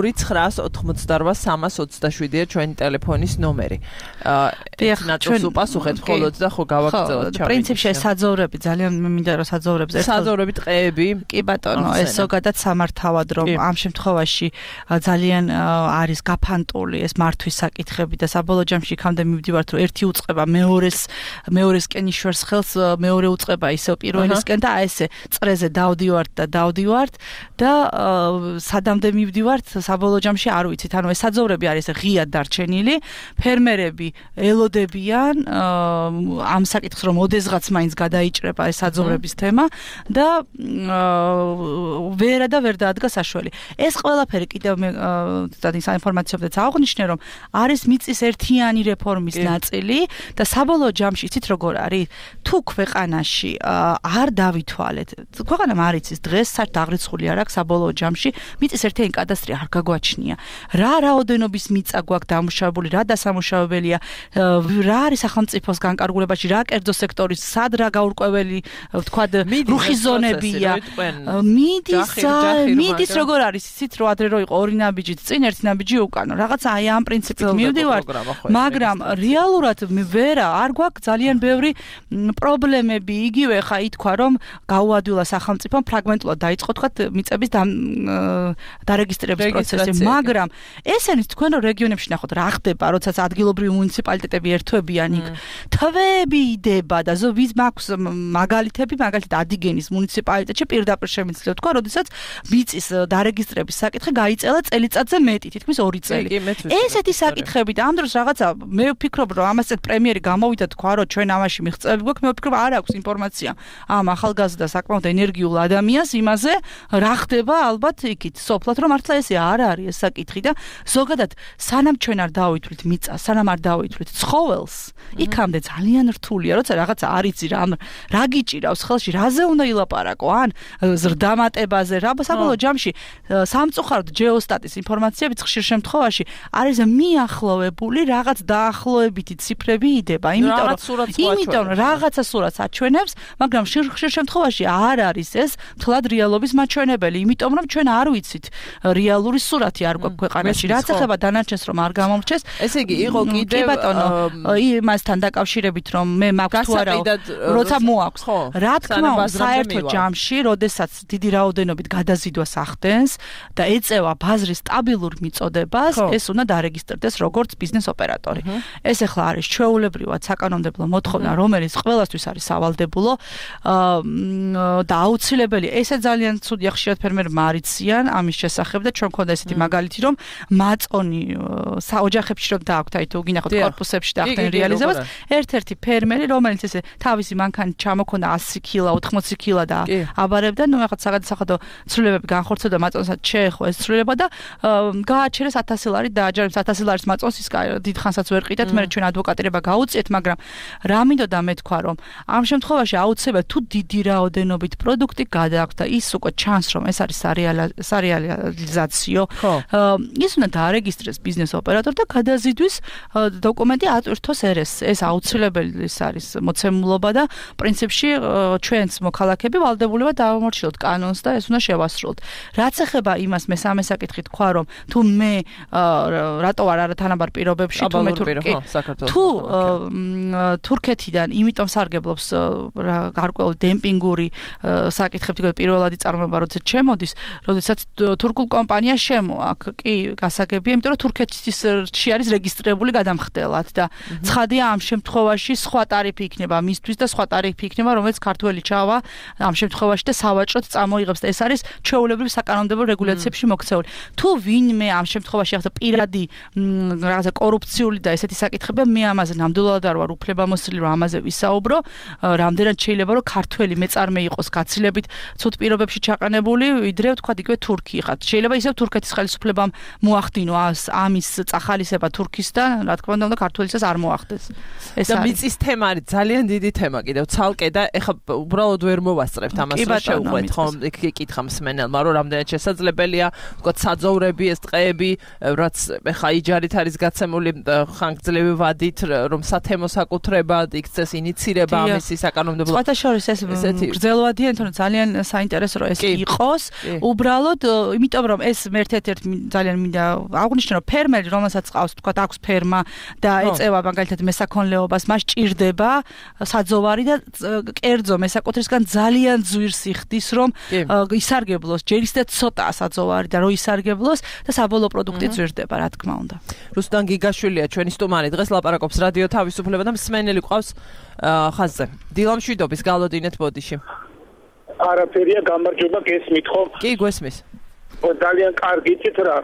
2988327-ია ჩვენი ტელეფონის ნომერი. ნატროს უპასუხეთ მხოლოდ და ხო გავაგრძელოთ ჩავიდეთ. პრინციპში საძოვრები ძალიან მინდა რომ საძოვრებს საძოვრები ტყეები. კი ბატონო, ეს ზოგადად სამართავად რომ ამ შემთხვევაში ძალიან არის გაფანტული ეს მართვის საკითხები და საბოლოო ჯამში იქამდე მივდივართ რომ ერთი უწყება მეორესკენ იშვერს ხელს, მეორე უწყება ისევ პირველისკენ და აი ესე წრეზე დავდივართ და სადამდე მივდივართ საბოლოო ჯამში არ ვიცით. ანუ ეს საძოვრები არის ღიად დარჩენილი, ფერმერები ელოდებიან ამ საკითხს რომ ოდესღაც მაინც გადაიჭრება ეს საძოვრების თემა და ვერ დაადგა საშველი. ეს ყველაფერი კიდევ მე საინფორმაციოდაც აღვნიშნე რომ არის მიწის ერთიანი რეფორმის ნაწილი და საბოლოო ჯამში იცით როგორ არის? თუ ქვეყანაში არ დავითვალეთ, ქვეყანამ არ იცის დღეს საერთოდ აღრიცხული არ აქვს საბოლოო ჯამში მიწის ერთიანი კადასტრი არ გაგვაჩნია. რა რაოდენობის მიწა გვაქვს დამუშავებული, რა დასამუშავებელია, რა არის სახელმწიფოს განკარგულებაში, რა კერძო სექტორის, სად რა გაურკვეველი, ვთქვათ, რუხი ზონებია. მიდის როგორ არის, იცით რომ ადრე რო იყო ორი ნაბიჯით წინ, ერთი ნაბიჯი უკან. რაღაცა აი ამ პრინციპით მივდივართ, მაგრამ რეალურად არ გვაქვს ძალიან ბევრი პრობლემები. იგივე ხა ითქვა რომ გაუადვილა სახელმწიფომ ფრაგმენტულად დაიწყო თქვათ მიწების დარეგისტრირების პროცესი, მაგრამ ესენიც თქვენ რომ რეგიონებში ნახოთ რა ხდება, როდესაც ადგილობრივი მუნიციპალიტეტები ერთვებიან იქ, თვეები იდება და ვის მაქვს მაგალითები, მაგალითად ადიგენის მუნიციპალიტეტში პირდაპირ შემიძლია თქვა, როდესაც მიწის დარეგისტრირების საკითხი გაიწელა წელიწადზე მეტი, თითქმის 2 წელი. ესეთი საკითხები და ამ დროს რაღაცა მე ვფიქრობ რომ ამას წეთ პრემიერი გამოვიდა თქვა რომ ჩვენ ამაში მიღწევები გვაქვს, მე ვფიქრობ არ აქვს ინფორმაცია ამ ახალგაზრდა საკმაოდ ენერგიულ ადამიანს იმაზე რა ხდება ალბათ იქით სოფლად რომ მართლა ესე არ არის ეს საკითხი და ზოგადად სანამ ჩვენ არ დავითვლით მიწას, სანამ არ დავითვლით ცხოველს, იქამდე ძალიან რთულია, როცა რაღაცა არ იცი რა გიჭირავს ხელში, რაზე უნდა ილაპარაკო, ან ზრდამატებაზე, რა საბოლოო ჯამში სამწუხაროდ ჯეოსტატის ინფორმაციებიც ხშირ შემთხვევაში არის მიახლოვებული, რაღაც დაახლოებითი ციფრები იდება, იმიტომ რომ რაღაცა სურათს აჩვენებს, მაგრამ ხშირ შემთხვევაში არ არის ეს მთლად რეალობის მაჩვენებელი, იმიტომ რომ ჩვენ არ ვიცით რეალური სურათი არ გვაქვს ქვეყანაში. რაც ეხება დანარჩენს რომ არ გამომრჩეს, ესე იგი იყო კიდევ იმასთან დაკავშირებით რომ მე მაქვს თუ არა, როცა მოაქვს. რა თქმა უნდა, საერთო ჯამში, როდესაც დიდი რაოდენობით გადაზიდვას ახდენს და ეწევა ბაზრის სტაბილურ მიწოდებას, ეს უნდა დარეგისტრდეს როგორც ბიზნეს ოპერატორი. ეს ახლა არის ჩვეულებრივად საკანონმდებლო მოთხოვნა, რომელიც ყველასთვის არის სავალდებულო და აუცილებელი. ესე ძალიან ცუდია, ხშირად ფერმერებმა არ იციან ამის შესახებ და ჩვენ მქონდა ესეთი მაგალითი, რომ მაწონი ჩვენი ოჯახებში რომ დააქვთ, აი თუ გინახოთ корпуსებში დაახდენ რეალიზებას, ერთ-ერთი ფერმერი, რომელიც ესე თავისი მანქანით ჩამოქონდა 100 კილა, 80 კილა და აბარებდა, ნუ ახლა საგადასახადო ცვლილებები განხორციელდა მაწონსაც შეეხო ეს ცვლილება და გააჩერეს 1000 ლარი დააჯერებს 1000 ლარის მაწონს ის დიდხანსაც ვერ ყიდეთ, მე ჩვენ ადვოკატირება გაუწიეთ, მაგრამ რა მინდოდა მე თქვა რომ ამ შემთხვევაში აუცილებლად თუ დიდი რაოდენობით პროდუქტი გადააქვთ და ის უკვე ჩანს რომ ეს არის სარეალიზაციო, ის უნდა დაარეგისტრეს ბიზნეს ოპერატორი და გადაზიდვის დოკუმენტი ატვირთოს ერესს. ეს აუცილებელი არის მოცემულობა და პრინციპში ჩვენც მოქალაქეები ვალდებული ვართ დავამორჩილოთ კანონს და ეს უნდა შევასრულოთ. რაც ეხება იმას მესამე საკითხი თქვა რომ თუ მე რატო არ არათანაბარ პირობებში თუ თურქეთიდან იმიტომ სარგებლობს გარკვეული დემპინგური საკითხები თქო პირველადი წარმოება როცა შემოდის, როდესაც თურქულ კომპანია შემოაქვს, კი გასაგებია, იმიტომ რომ თურქეთში არის რეგისტრირებული გადამხდელად და ცხადია ამ შემთხვევაში სხვა ტარიფი იქნება მისთვის და სხვა ტარიფი იქნება, რომელიც ქართველი ჩავა ამ შემთხვევაში და სავაჭროდ წამოიღებს და ეს არის ჩვეულებრივ საკანონმდებლო რეგულაციებში მოქცეული. თუ ვინმე ამ შემთხვევაში ახლა პირადი რაღაცა კორუფციული და ესეთი საკითხები, მე ამაზე ნამდვილად არ ვარ უფლებამოსილი რომ ამაზე ვისაუბრო, რამდენად შეიძლება რომ ქართველი მეწარმე იყოს გაცილებით ცუდ პირობებში ჩაყენებული, ვიდრე ვთქვათ იგივე თურქი ხართ. შეიძლება ისევ თურქეთის ხელისუფლებამ მოახდინო ამის წახალისება თურქისთან, რა თქმა უნდა, ქართველისას არ მოახდეს. ეს და მიწის თემა არის ძალიან დიდი თემა კიდევ ცალკე და ეხლა უბრალოდ ვერ მოვასწრებთ ამას რომ შევყვეთ ხომ კითხა მსმენელმა რომ რამდენად შესაძლებელია ვთქვათ საძოვრები ეს ტყეები რაც ეხლა იჯარით არის გაცემული ხანგრძლივი ვადით რომ სათემო საკუთრებად იქცეს ინიცირება ამისი საკანონმდებლო სხვათა შორის ეს გრძელვადია თორემ ძალიან საინტერესო რომ ეს იყოს უბრალოდ იმიტომ რომ ეს ერთ-ერთ ძალიან მინდა აღვნიშნო რომ ფერმერი რომელსაც ყავს ვთქვათ აქვს ფერმა და ეწევა მაგალითად მესაქონლეობას მას ჭირდება საძოვარი და კერძო მესაკუთრისგან ძალიან ძვირს იხდის რომ ისარგებლოს ჯერ ისე ცოტა საძოვარი და რომ ისარგებლოს და საბოლოო პროდუქტი ძვირდება რა თქმა უნდა. რუსტან გიგაშვილია ჩვენი სტუმარი დღეს ლაპარაკობს რადიო თავისუფლება და მსმენელი ყავს ხაზზე. დილამშვიდობის გალოდინეთ ბოდიში. არაფერია გამარჯობა გესმით ხო? კი გვესმის. ძალიან კარგი იცით რა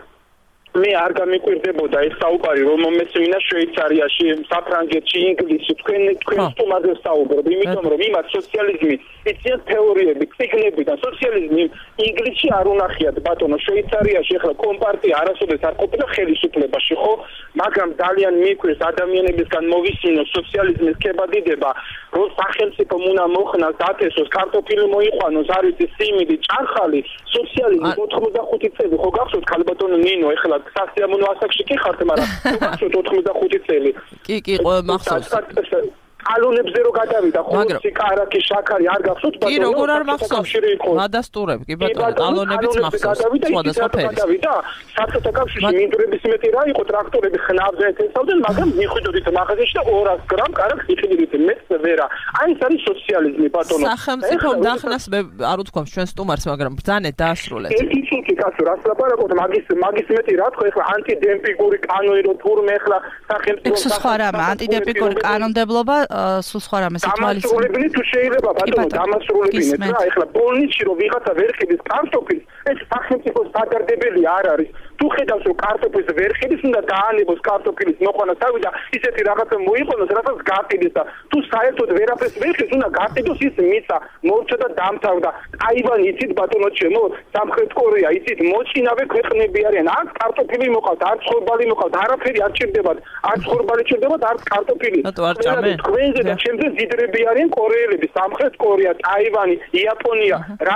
მე არ გამიკვირდებოდა ეს საუბარი რომ მომესმინა შვეიცარიაში, საფრანგეთში, ინგლისში, თქვენ სტუმარზე საუბრობ, იმიტომ რომ იმათ სოციალიზმი იციან თეორიები, ციგნები და სოციალიზმი ინგლისში არ უნახიათ ბატონო, შვეიცარიაში ახლა კომპარტია არასოდეს არ ყოფილა ხელისუფლებაში, ხო? მაგრამ ძალიან მიკვირს ადამიანებისგან მოვისმინოს სოციალიზმის ქებადიდება, რომ სახელმწიფომ უნდა მოხნას დაწესოს, კარტოფილი მოიყვანოს, არის სიმინდი, ჭარხალი, სოციალიზმი 85 წელი ხო გახსოვთ ქალბატონო ნინო ახლა სასიამოვნო ასაკში კი ხართ, მაგრამ გახსოვთ 85 წელი. კი, მახსოვს. ალონებზე რო გადავიდა, ხო, სიკარაკი, შაქარი არ გახსოვთ ბატონო? კი, როგორ არ მახსოვს? მადასტურებ, კი ბატონო, ალონებიც მახსოვს. სხვადასხვა ფერი. გადავიდა, საბჭოთა კავშირში მინდვრების მეტი რა იყო, ტრაქტორები ხნავდნენ ესავდნენ, მაგრამ მიხვიდოდით მაღაზიაში და 200 გრამ კარაქს იყიდით, მეც ვერა. აი ეს არის სოციალიზმი ბატონო. სახელმწიფომ დახნას არ უთქვამს ჩვენ სტუმარს, მაგრამ ბრძანეთ დაასრულეთ. იცი კაცო, რას ლაპარაკობთ, მაგის მეტი რა თქო, ეხლა ანტიდემპინგური კანონი რო თურმე ეხლა სახელმწიფო ეს სხვა რამე, ანტიდემპინგური კანონმდებლობა სულ სხვა რამე სიტუაცია. დამასრულებელი თუ შეიძლება ბატონო, დამასრულებელი რა, ეხლა პოლნიცში რო ვიღაცა ვერ ხედის კარტოფილს, ეს სახელმწიფოს სადარდებელი არ არის. თუ ხედავს რომ კარტოფილს ვერ ხედის, უნდა დაანებოს კარტოფილის მოყვანა თავი და ისეთი რაღაცა მოიყონოს, რასაც გაყიდეს და თუ საერთოდ ვერაფერს ვერ ხედს, უნდა გაყიდოს ის მიწა, მორჩა და დამთავრდა. ტაივანი იცით ბატონო ჩემო, სამხრეთ კორეა იცით, მოწინავე ქვეყნები არიან. არც კარტოფილი მოყავთ, არც ხორბალი მოყავთ, არაფერი არ ჭირდებათ, არც ხორბალი ჭირდებათ, არც კარტოფილი. თქვენზე და ჩემზე ძიდრები არიან კორეელები, სამხრეთ კორეა, ტაივანი, იაპონია,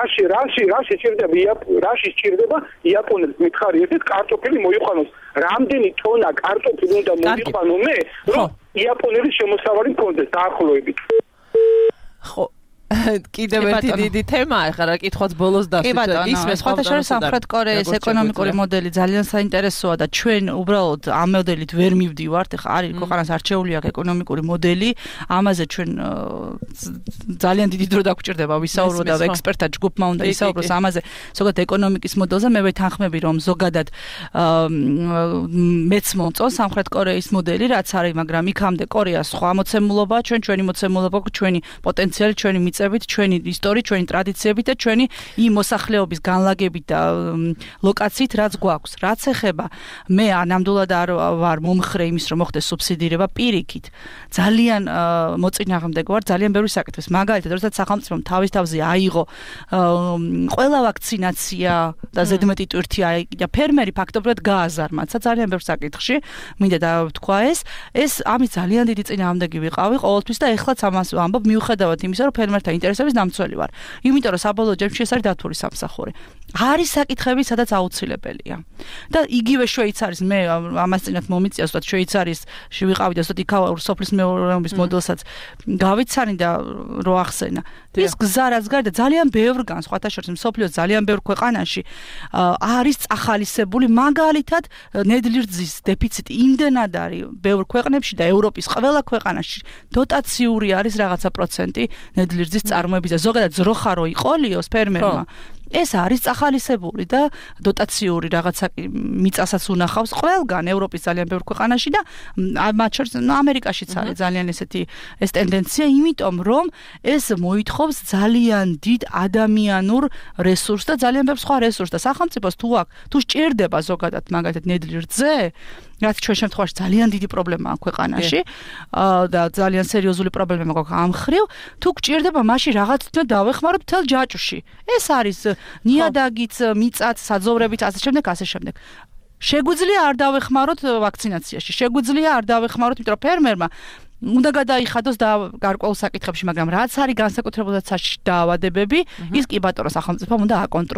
რაში ჭირდება იაპონელს მითხარი ესეთ კარტოფილი მოიყვანოს. რამდენი ტონა კარტოფილი უნდა მოიყვანო მე, რომ იაპონელი შემოსავალი მქონდეს დაახლოებით. ხო კიდევ ერთი დიდი თემაა, ხა რა კითხვაც ბოლოს დასვით. ისმის სხვათა შორის სამხრეთ კორეის ეკონომიკური მოდელი ძალიან საინტერესოა და ჩვენ უბრალოდ ამ მოდელით ვერ მივდივართ. ხა არის ქვეყანას არჩეული აქვს ეკონომიკური მოდელი, ამაზე ჩვენ ძალიან დიდი დრო დაგვჭირდება ვისაუბრო და ექსპერტთა ჯგუფმა უნდა ისაუბროს ამაზე, ზოგადად ეკონომიკის მოდელზე. მე ვეთანხმები რომ ზოგადად მეც მომწონს სამხრეთ კორეის მოდელი, რაც არის, მაგრამ იქამდე კორეას სხვა მოცემულობა, ჩვენი მოცემულობა, ჩვენი პოტენციალი, ჩვენი მიწები მიღწევით, ჩვენი ისტორიით, ჩვენი ტრადიციებით და ჩვენი იმ მოსახლეობის განლაგებით და ლოკაციით, რაც გვაქვს. რაც ეხება, მე ნამდვილად არ ვარ მომხრე იმის, რომ მოხდეს სუბსიდირება პირიქით. ძალიან მოწინააღმდეგო ვარ ძალიან ბევრი საკითხის. მაგალითად, როდესაც სახელმწიფომ თავის თავზე აიღო ყველა ვაქცინაცია და ზედმეტი ტვირთი აიყიდა ფერმერი ფაქტობრივად გააზარმაცა ძალიან ბევრ საკითხში. მინდა დავთქვა ეს ამის ძალიან დიდი წინააღმდეგი ვიყავი ყოველთვის და ეხლაც ამას ვამბობ მიუხედავად იმისა, რომ ფერმერთა ინტერესების დამცველი ვარ. იმიტომ რომ საბოლოო ჯამში ეს არის დათვური სამსახური. არის საკითხები, სადაც აუცილებელია. და იგივე შვეიცარიის მე ამას წინათ მომიწია, ზუსტად შვეიცარიაში ვიყავი და ზუსტად იქავა სოფლის მეურნეობის მოდელსაც გავიცანი და რო ახსენა. ეს გზა რაც გარდა ძალიან ბევრგან, სხვათა შორის მსოფლიოს ძალიან ბევრ ქვეყანაში არის წახალისებული, მაგალითად ნედლი რძის დეფიციტი იმდენად არის ბევრ ქვეყნებში და ევროპის ყველა ქვეყანაში დოტაციური არის რაღაცა პროცენტი ნედლი რძის წარმოების და ზოგადად ძროხა რო იყოლიოს ფერმერმა. ეს არის წახალისებული და დოტაციური რაღაცა მიწასაც უნახავს ყველგან ევროპის ძალიან ბევრ ქვეყანაში და მათ შორის ამერიკაშიც არის ძალიან ესეთი ეს ტენდენცია, იმიტომ რომ ეს მოითხოვს ძალიან დიდ ადამიანურ რესურსს და ძალიან ბევრ სხვა რესურსს და სახელმწიფოს თუ სჭირდება ზოგადად მაგალითად ნედლი რძე რაც ჩვენ შემთხვევაში ძალიან დიდი პრობლემაა ქვეყანაში და ძალიან სერიოზული პრობლემა გვაქვს ამ ხრივ თუ გჭირდება მაშინ რაღაც თქმა დავეხმაროთ მთელ ჯაჭვში ეს არის ნიადაგიც მიწაც საძოვრებით ასე შემდეგ შეგვიძლია არ დავეხმაროთ ვაქცინაციაში შეგვიძლია არ დავეხმაროთ იმიტომ რომ ფერმერმა უნდა გადაიხადოს და გარკვეულ საკითხებში, მაგრამ რაც არის განსაკუთრებულად დაავადებები, ის კი ბატონო სახელმწიფომ უნდა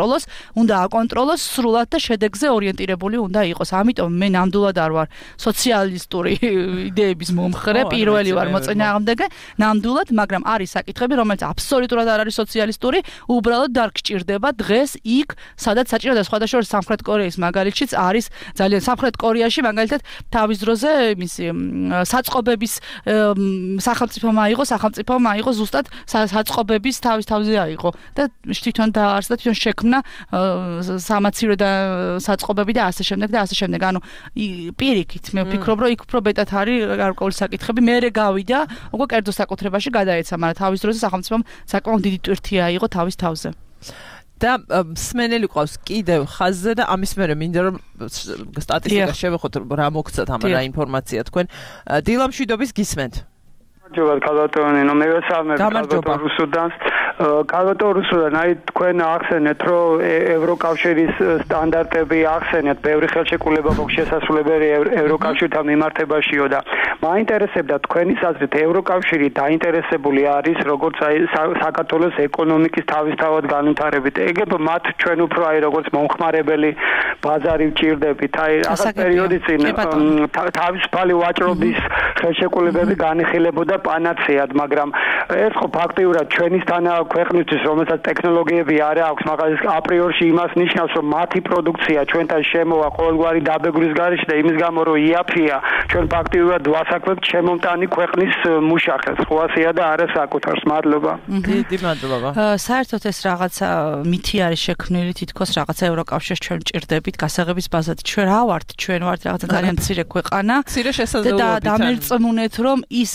აკონტროლოს სრულად და შედეგზე ორიენტირებული უნდა იყოს. ამიტომ მე ნამდვილად არ ვარ სოციალისტური იდეების მომხრე, პირველი ვარ მოწინააღმდეგე, ნამდვილად, მაგრამ არის საკითხები, რომელიც აბსოლუტურად არ არის სოციალისტური, უბრალოდ დარგჭირდება დღეს იქ, სადაც საჭიროა და სხვადასხვა სამხრეთ კორეის მაგალითშიც არის ძალიან სამხრეთ კორეაში მაგალითად თავის დროზე იმისი საწყობების სახელმწიფომ აიღო ზუსტად საწყობების თავზე აიღო და თვითონ დაარსდა და თვითონ შექმნა სამაცივრო და საწყობები და ასე შემდეგ ანუ პირიქით მე ვფიქრობ რომ იქ უფრო ბეტად არის გარკვეული საკითხები მე გავიდა უკვე კერძო საკუთრებაში გადაეცა მაგრამ თავის დროზე სახელმწიფომ საკმაოდ დიდი ტვირთი აიღო თავის თავზე და სმენელი ყავს კიდევ ხაზზე და ამის მერე მინდა რომ სტატისტიკას შევეხოთ რა მოგცათ ამ რა ინფორმაცია თქვენ დილა მშვიდობის გისმენთ ჯობათ ქალბატონი ნო მე ვესალმებ ქალბატონ რუსუდანს ქალბატონ რუსუდან აი თქვენ ახსენეთ რომ ევროკავშირის სტანდარტები ახსენეთ ბევრი ხელშეკრულება მოგვ შესაძლებელი ევროკავშირთან მიმართებაშიო და მაინტერესებდა თქვენი აზრით ევროკავშირი დაინტერესებული არის როგორც აი საქართველოს ეკონომიკის თავისთავად განვითარებით ეგებ მათ ჩვენ უფრო აი როგორც მომხმარებელი ბაზარი ვჭირდებით აი რაღაც პერიოდის წინ თავისუფალი ვაჭრობის ხელშეკრულებები განიხილებოდა პანაცეად, მაგრამ ეს ხო ფაქტიურად ჩვენისთანა ქვეყნისთვის, რომელსაც ტექნოლოგიები არ აქვს, მაგალითად აპრიორში იმას ნიშნავს, რომ მათი პროდუქცია ჩვენთან შემოვა ყოველგვარი დაბეგვრის გარეშე და იმის გამო, რომ იაფია, ჩვენ ფაქტიურად ვასაკვებთ შემომტანი ქვეყნის მუშახელს, ხო ასეა და არა საკუთარს. მადლობა. დიდი მადლობა. საერთოდ ეს რაღაცა მითი არის შექმნილი, თითქოს რაღაცა ევროკავშირს ჩვენ ვჭირდებით გასაღების ბაზად. ჩვენ რა ვართ? ჩვენ ვართ რაღაცა ძალიან მცირე ქვეყანა. მცირე შესაძლებლობებით. და დამერწმუნეთ, რომ ის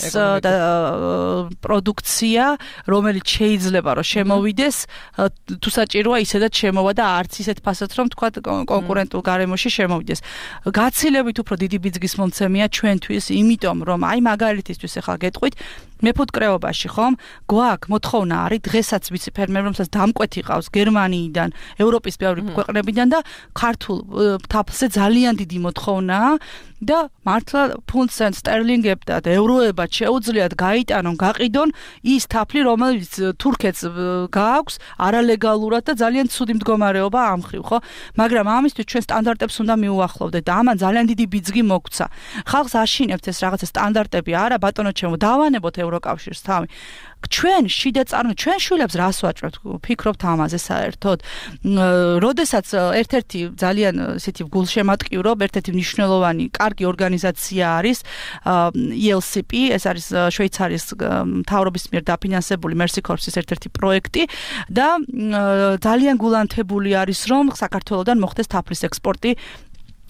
პროდუქცია, რომელიც შეიძლება რომ შემოვიდეს, თუ საჭიროა ისედაც შემოვა და არც ისეთ ფასად რომ თქვა კონკურენტულ გარემოში შემოვიდეს. გაცილებით უფრო დიდი ბიძგის მომცემია ჩვენთვის, იმიტომ რომ აი მაგალითისთვის ახლა გეტყვით მეფუტკრეობაში ხომ გვაქვს მოთხოვნა არის დღესაც ვიცი ფერმერს რომელსაც დამკვეთი ყავს გერმანიიდან, ევროპის ბევრი ქვეყნებიდან და ქართულ თაფლზე ძალიან დიდი მოთხოვნაა და მართლა ფუნდს ან სტერლინგებად და ევროებად შეუძლიათ გაიტანონ, გაყიდონ ის თაფლი, რომელიც თურქეთს გააქვს არალეგალურად და ძალიან ცუდი მდგომარეობა ამხრივ, ხო? მაგრამ ამისთვის ჩვენ სტანდარტებს უნდა მიუახლოვდეთ და ამან ძალიან დიდი ბიძგი მოგცა. ხალხს აშინებთ ეს რაღაცა სტანდარტები, არა ბატონო ჩემო, დავანებოთ ევროკავშირს თავი. ჩვენ შიდა წარმო ჩვენ შვილებს რას ვაჭრებთ ფიქრობთ ამაზე საერთოდ როდესაც ერთ-ერთი ძალიან ესეთი გულშემატკივრობ ერთ-ერთი მნიშვნელოვანი კარგი ორგანიზაცია არის ELCP ეს არის შვეიცარიის მთავრობის მიერ დაფინანსებული Mercy Corps-ის ერთ-ერთი პროექტი და ძალიან გულანთებული არის რომ საქართველოსდან მოხდეს თაფლის ექსპორტი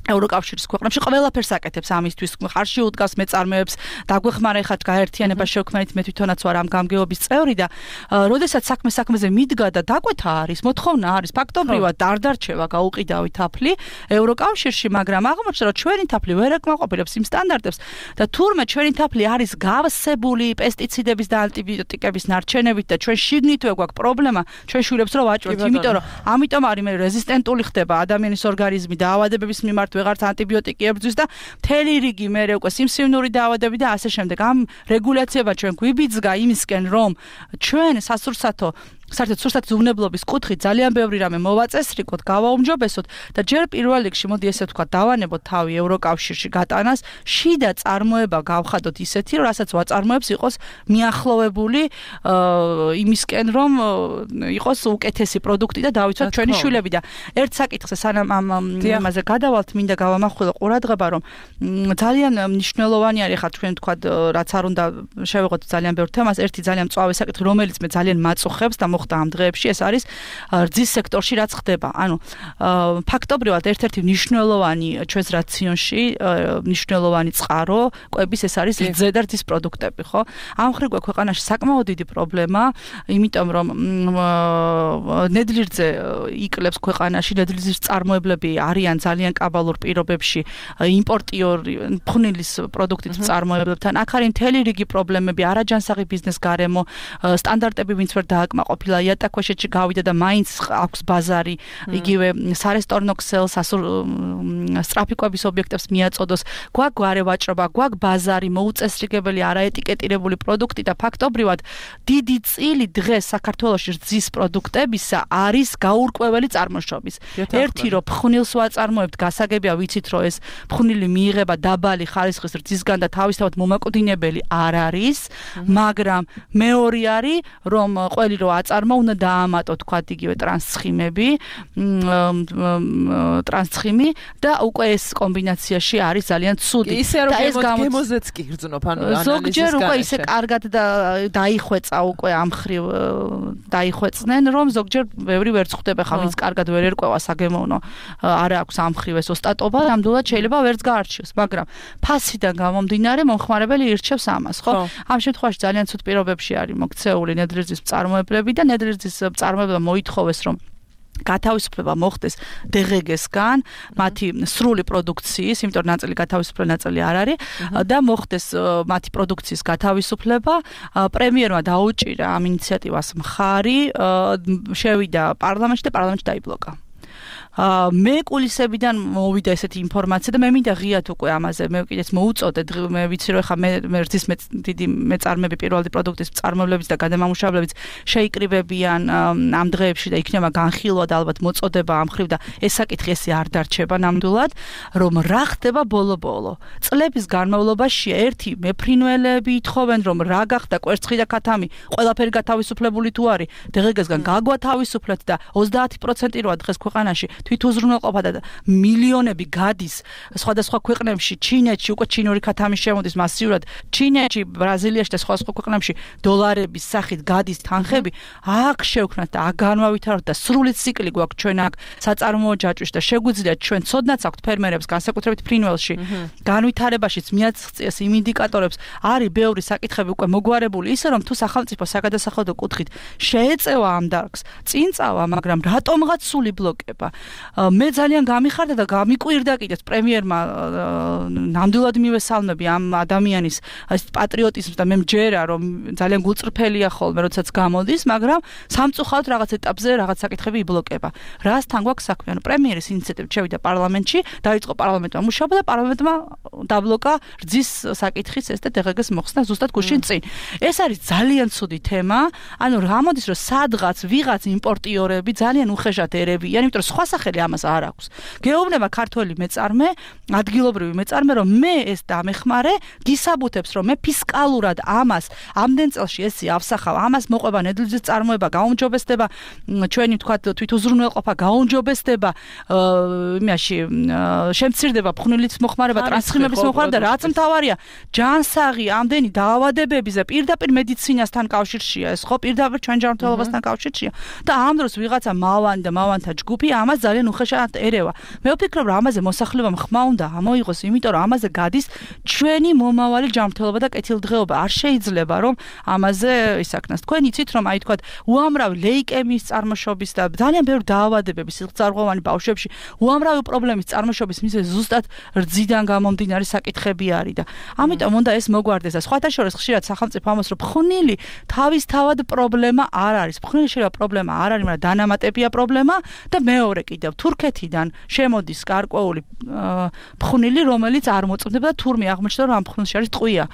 ევროკავშირის ქვეყნებში ყველაფერს აკეთებს ამისთვის ხარში უდგას მეწარმეებს დაგვეხმარა ხა გაერთიანება შევქმნით მე თვითონაც ვარ ამ გამგეობის წევრი და როდესაც საქმეზე მიდგა და დაკვეთა არის მოთხოვნა არის ფაქტობრივად დარდარჩევა გაუყიდავი თაფლი ევროკავშირში მაგრამ აღმოჩნდა რომ ჩვენი თაფლი ვერ აკმაყოფილებს იმ სტანდარტებს და თურმე ჩვენი თაფლი არის გავსებული პესტიციდების და ანტიბიოტიკების ნარჩენებით და ჩვენ შიგნითვე გვაქვს პრობლემა ჩვენ შვილებს რო ვაჭრობთ იმიტომ რომ ამიტომ არის მე რეზისტენტული ხდება ადამიანის ორგანიზმი დაავადებების მიმართ ვეღარც ანტიბიოტიკი ებრძვის და მთელი რიგი მერე უკვე სიმსივნური დაავადებები და ასე შემდეგ. ამ რეგულაციება ჩვენ გვიბიძგა იმისკენ, რომ ჩვენ სასურსათო საერთოდ სურსათის უვნებლობის კუთხით ძალიან ბევრი რამე მოვაწესრიგოთ, გავაუმჯობესოთ და ჯერ პირველ რიგში მოდი ესე ვთქვა, დავანებოთ თავი ევროკავშირში გატანას, შიდა წარმოება გავხადოთ ისეთი, რომ რასაც ვაწარმოებს იყოს მიახლოვებული იმისკენ, რომ იყოს უკეთესი პროდუქტი და დავიცვათ ჩვენი შვილები და ერთ საკითხზე სანამ ამაზე გადავალთ, მინდა გავამახვილო ყურადღება, რომ ძალიან მნიშვნელოვანი არის ხა ჩვენ თქვა, რაც არ უნდა შევეღოთ ძალიან ბევრ თემას, ერთი ძალიან მწვავე საკითხი, რომელიც მე ძალიან მაწუხებს და ამ დღეებში ეს არის რძის სექტორში რაც ხდება. ანუ ფაქტობრივად ერთ-ერთი მნიშვნელოვანი ჩვენს რაციონში მნიშვნელოვანი წყარო კვების ეს არის რძე და რძის პროდუქტები, ხო? ამ ხრივ ქვეყანაში საკმაოდ დიდი პრობლემა, იმიტომ რომ ნედლი რძე იკლებს ქვეყანაში, ნედლი რძის წარმოებლები არიან ძალიან კაბალურ პირობებში იმპორტიორი ფხვნილის პროდუქტის წარმოებლებთან. აქ არის მთელი რიგი პრობლემები, არაჯანსაღი ბიზნეს გარემო, სტანდარტები ვინც ვერ დააკმაყოფილა იატაკქვეშეთში გავიდა და მაინც აქვს ბაზარი, იგივე სარესტორნო ქსელს, სწრაფი კვების ობიექტებს მიაწოდოს, გვაქვს გვარე ვაჭრობა, გვაქვს ბაზარი, მოუწესრიგებელი, არაეტიკეტირებული პროდუქტი და ფაქტობრივად დიდი წილი დღეს საქართველოში რძის პროდუქტებისა არის გაურკვეველი წარმოშობის. ერთი რომ ფხვნილს ვაწარმოებთ, გასაგებია ვიცით რომ ეს ფხვნილი მიიღება დაბალი ხარისხის რძისგან და თავისთავად მომაკუდინებელი არ არის, მაგრამ მეორე არის რომ ყველი რომ აწარმო უნდა დაამატო თქვათ იგივე ტრანსცხიმი და უკვე ეს კომბინაციაში არის ძალიან ცუდი. ისე რომ გემოზეც კი გრძნობ, ანუ ანალიზის ზოგჯერ უკვე ისე კარგად დაიხვეწა უკვე ამ ხრივ დაიხვეწნენ, რომ ზოგჯერ ბევრი ვერ ხვდება ხა ვინც კარგად ვერ ერკვევა საგემოვნო, არ აქვს ამ ხრივ ეს ოსტატობა, ნამდვილად შეიძლება ვერც გაარჩიოს, მაგრამ ფასიდან გამომდინარე მომხმარებელი ირჩევს ამას, ხო? ამ შემთხვევაში ძალიან ცუდ პირობებში არის მოქცეული ნედლი რძის მწარმოებლები და ნედლი რძის მწარმოებლებმა მოითხოვეს, რომ გათავისუფლება მოხდეს DGG-სგან, მათი სრული პროდუქციის, იმიტომ რომ ნაწილი გათავისუფლება, ნაწილი არ არის და მოხდეს მათი პროდუქციის გათავისუფლება. პრემიერმა დაუჭირა ამ ინიციატივას მხარი, შევიდა პარლამენტში და პარლამენტში დაიბლოკა. მე კულისებიდან მოვიდა ესეთი ინფორმაცია და მე მინდა ღიად უკვე ამაზე მე კიდეც მოუწოდე მე ვიცი რომ ხა მე რძის დიდი მეწარმეები პირველი პროდუქტის მწარმოებლებიც და გადამამუშავებლებიც შეიკრიბებიან ამ დღეებში და იქნება განხილვა და ალბათ მოწოდება ამ ხრივ და ეს საკითხი ესე არ დარჩება ნამდვილად რომ რა ხდება ბოლო-ბოლო წლების განმავლობაში ერთი მეფრინველები ითხოვენ რომ რა გახდა კვერცხი და ქათამი ყველაფერი გათავისუფლებული თუ არის DGG-სგან გაგვათავისუფლეთ და 30% როა დღეს ქვეყანაში თვითუზრუნველყოფა და მილიონები გადის სხვადასხვა ქვეყნებში, ჩინეთში უკვე ჩინური ქათამი შემოდის მასიურად, ჩინეთში, ბრაზილიაში და სხვა ქვეყნებში დოლარების სახით გადის თანხები, აქ შევქნათ და აქ განვავითაროთ და სრული ციკლი გვაქვს ჩვენ აქ საწარმოო ჯაჭვში და შეგვიძლია ჩვენ ცოდნაც აქვთ ფერმერებს განსაკუთრებით ფრინველში, განვითარებაშიც მიაღწიეს იმ ინდიკატორებს, არის ბევრი საკითხები უკვე მოგვარებული, ისე რომ თუ სახელმწიფო საგადასახადო კუთხით შეეწევა ამ დარგს, წინ წავა, მაგრამ რატომღაც სული ბლოკება მე ძალიან გამიხარდა და გამიკვირდა კიდეც პრემიერმა ნამდვილად მივესალმები ამ ადამიანის პატრიოტიზმს და მე მჯერა რომ ძალიან გულწრფელია ხოლმე როდესაც გამოდის, მაგრამ სამწუხაროდ რაღაც ეტაპზე რაღაც საკითხები იბლოკება. რასთან გვაქვს საქმე? ანუ პრემიერის ინიციატივით შევიდა პარლამენტში, დაიწყო პარლამენტმა მუშაობა და პარლამენტმა დაბლოკა რძის საკითხის ეს და DGG-ს მოხსნა ზუსტად გუშინ წინ. ეს არის ძალიან ცუდი თემა, ანუ გამოდის რომ სადღაც ვიღაც იმპორტიორები ძალიან უხეშად ერებიან, იმიტომ რომ სხვა სახელი ამას არ აქვს. გეუბნება ქართველი მეწარმე, ადგილობრივი მეწარმე, რომ მე ეს დამეხმარე, გისაბუთებს, რომ მე ფისკალურად ამას ამდენ წელში ესე ავსახავ, ამას მოყვება ნედლძის წარმოება, გაუმჯობესდება, ჩვენი თქვათ თვითუზრუნველყოფა, გაუმჯობესდება, იმაში შემცირდება ფხვნილის მოხმარება, ტრანსცხიმების მოხმარება და რაც მთავარია, ჯანსაღი ამდენი დაავადებების და პირდაპირ მედიცინასთან კავშირშია, ეს ხო პირდაპირ ჩვენ ჯანმრთელობასთან კავშირშია და ამ დროს ვიღაცა მავანი და მავანთა ჯგუფი ამას ძალიან უხეშად ერევა. მე ვფიქრობ, რომ ამაზე მოსახლებამ ხმა უნდა ამოიღოს, იმიტომ რომ ამაზე გადის ჩვენი მომავალი ჯანმრთელობა და კეთილდღეობა. არ შეიძლება რომ ამაზე ისაქნას. თქვენ იცით რომ აი თქვა უამრავი ლეიკემიის წარმოშობის და ძალიან ბევრი დაავადებების სიღვაწარღვოვანი ბავშვებში უამრავი პრობლემის წარმოშობის მიზეზი ზუსტად რძიდან გამომდინარე საკითხები არის და ამიტომ უნდა ეს მოგვარდეს და სხვათა შორის ხშირად სახელმწიფო ამას რომ ფხვნილი თავისთავად პრობლემა არ არის. ფხვნილი შეიძლება პრობლემა არ არის, მაგრამ დანამატებია პრობლემა და მეორე კიდევ თურქეთიდან შემოდის გარკვეული ფხვნილი, რომელიც არ მოწმდება და თურმე აღმოჩნდა რომ ამ ფხვნილში არის ტყვია.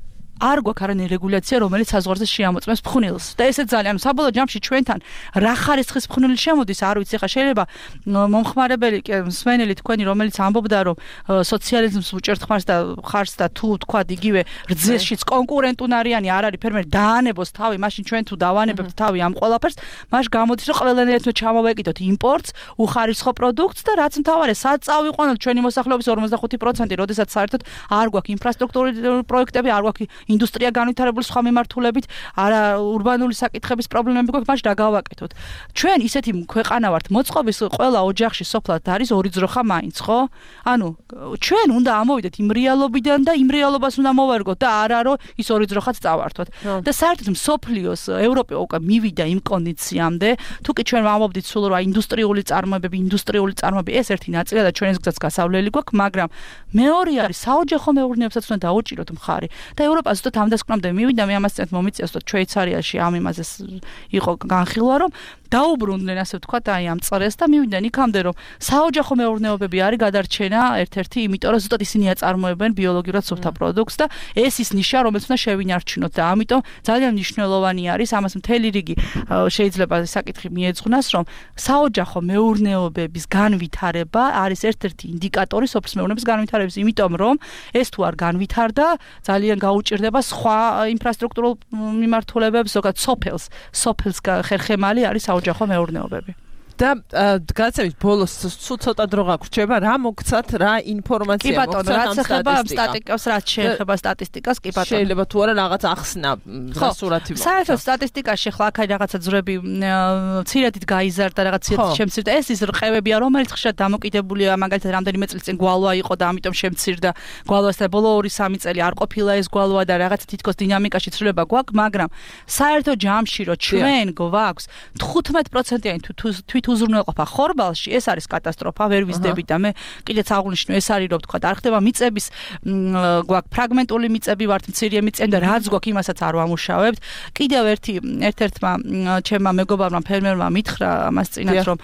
არ გვაქვს არანაირი რეგულაცია, რომელიც საზღვარზე შეამოწმებს ფხვნილს. და ესეც ძალიან საბოლოო ჯამში ჩვენთან რა ხარისხის ფხვნილი შემოდის, არ ვიცი, ხა შეიძლება მომხმარებელი მსმენელი თქვენი, რომელიც ამბობდა, რომ სოციალიზმს უჭერთ ხარს და თუ თქვა იგივე რძესშიც კონკურენტუნარიანი არ არის ფერმერი დაანებოს თავი, მაშინ ჩვენ თუ დავანებებთ თავი ამ ყველაფერს, მაშ გამოდის, რომ ყველანაირად ჩამოვეკიდოთ იმპორტს, უხარისხო პროდუქტს და რაც მთავარია, სად წავიყვანოთ ჩვენი მოსახლეობის 45%, როდესაც საერთოდ არ გვაქვს ინფრასტრუქტურული პროექტები, არ გვაქვს ინდუსტრია განვითარებული სხვა მიმართულებით, არა ურბანული საკითხების პრობლემები გვაქვს, მაშ დაგავაკეთოთ. ჩვენ ისეთი ქვეყანა ვართ, მოწყობის ყველა ოჯახში სოფლად არის ორი ძროხა მაინც, ხო? ანუ ჩვენ უნდა ამოვიდეთ იმ რეალობიდან და იმ რეალობას უნდა მოვერგოთ და არა რომ ის ორი ძროხაც წავართვათ. და საერთოდ მსოფლიოს ევროპა უკვე მივიდა იმ კონდიციამდე, თუ კი ჩვენ ვამბობდით სულ რა ინდუსტრიული წარმოებები, ეს ერთი ნაწილია და ჩვენს გზაც გასავლელი გვაქვს, მაგრამ მეორე არის საოჯახო მეურნეობსაც უნდა დაუჭიროთ მხარი. და ევროპა ზუსტად ამ დასკვნამდე მივიდა, მე ამას წინათ მომიწია ზუსტად შვეიცარიაში ამ იმაზე იყო განხილვა, რომ დაუბრუნდნენ ასე ვთქვათ აი ამ წრეს და მივიდნენ იქამდე, რომ საოჯახო მეურნეობები არის გადარჩენა ერთ-ერთი, იმიტომ რომ ზუსტად ისინი აწარმოებენ ბიოლოგიურად სუფთა პროდუქტს და ეს ის ნიშა, რომელიც უნდა შევინარჩუნოთ და ამიტომ ძალიან მნიშვნელოვანი არის ამას მთელი რიგი შეიძლება საკითხი მიეძღვნას, რომ საოჯახო მეურნეობების განვითარება არის ერთ-ერთი ინდიკატორი სოფლის მეურნეობის განვითარების, იმიტომ რომ ეს თუ არ განვითარდა, ძალიან გაუჭირდება სხვა ინფრასტრუქტურულ მიმართულებებს, ზოგადად სოფელს ხერხემალი არის საოჯახო მეურნეობები. და გაცემით ბოლოს სულ ცოტა დრო გაგვრჩება, რა მოგცათ, რა ინფორმაცია მოგცათ ამ სტატისტიკას, რაც შეეხება სტატისტიკას, კი ბატონო. შეიძლება თუ არა რაღაც ახსნა, რა სურათი მოგცათ. საერთოდ სტატისტიკაში ხლა აქ რაღაცა ძრები ცირადით გაიზარდა, რაღაც ცირადით შემცირდა. ეს ის რყევებია, რომელიც ხშირად დამოკიდებულია, მაგალითად რამდენიმე წლის წინ გვალვა იყო და ამიტომ შემცირდა. გვალვას და ბოლო 2-3 წელი არ ყოფილა ეს გვალვა და რაღაც თითქოს დინამიკაში ცვლილება გვაქვს, მაგრამ საერთო ჯამში რომ ჩვენ გვაქვს 15%-იანი თვით უზრუნველყოფა ხორბალში, ეს არის კატასტროფა, ვერ ვიზდებით და მე კიდეც აღვნიშნო, ეს არის რომ თქვა, არ ხდება მიწების გვაქვს ფრაგმენტული მიწები ვართ, მცირე მიწები და რაც გვაქვს იმასაც არ ვამუშავებთ. კიდევ ერთ-ერთმა ჩემმა მეგობარმა ფერმერმა მითხრა ამას წინათ, რომ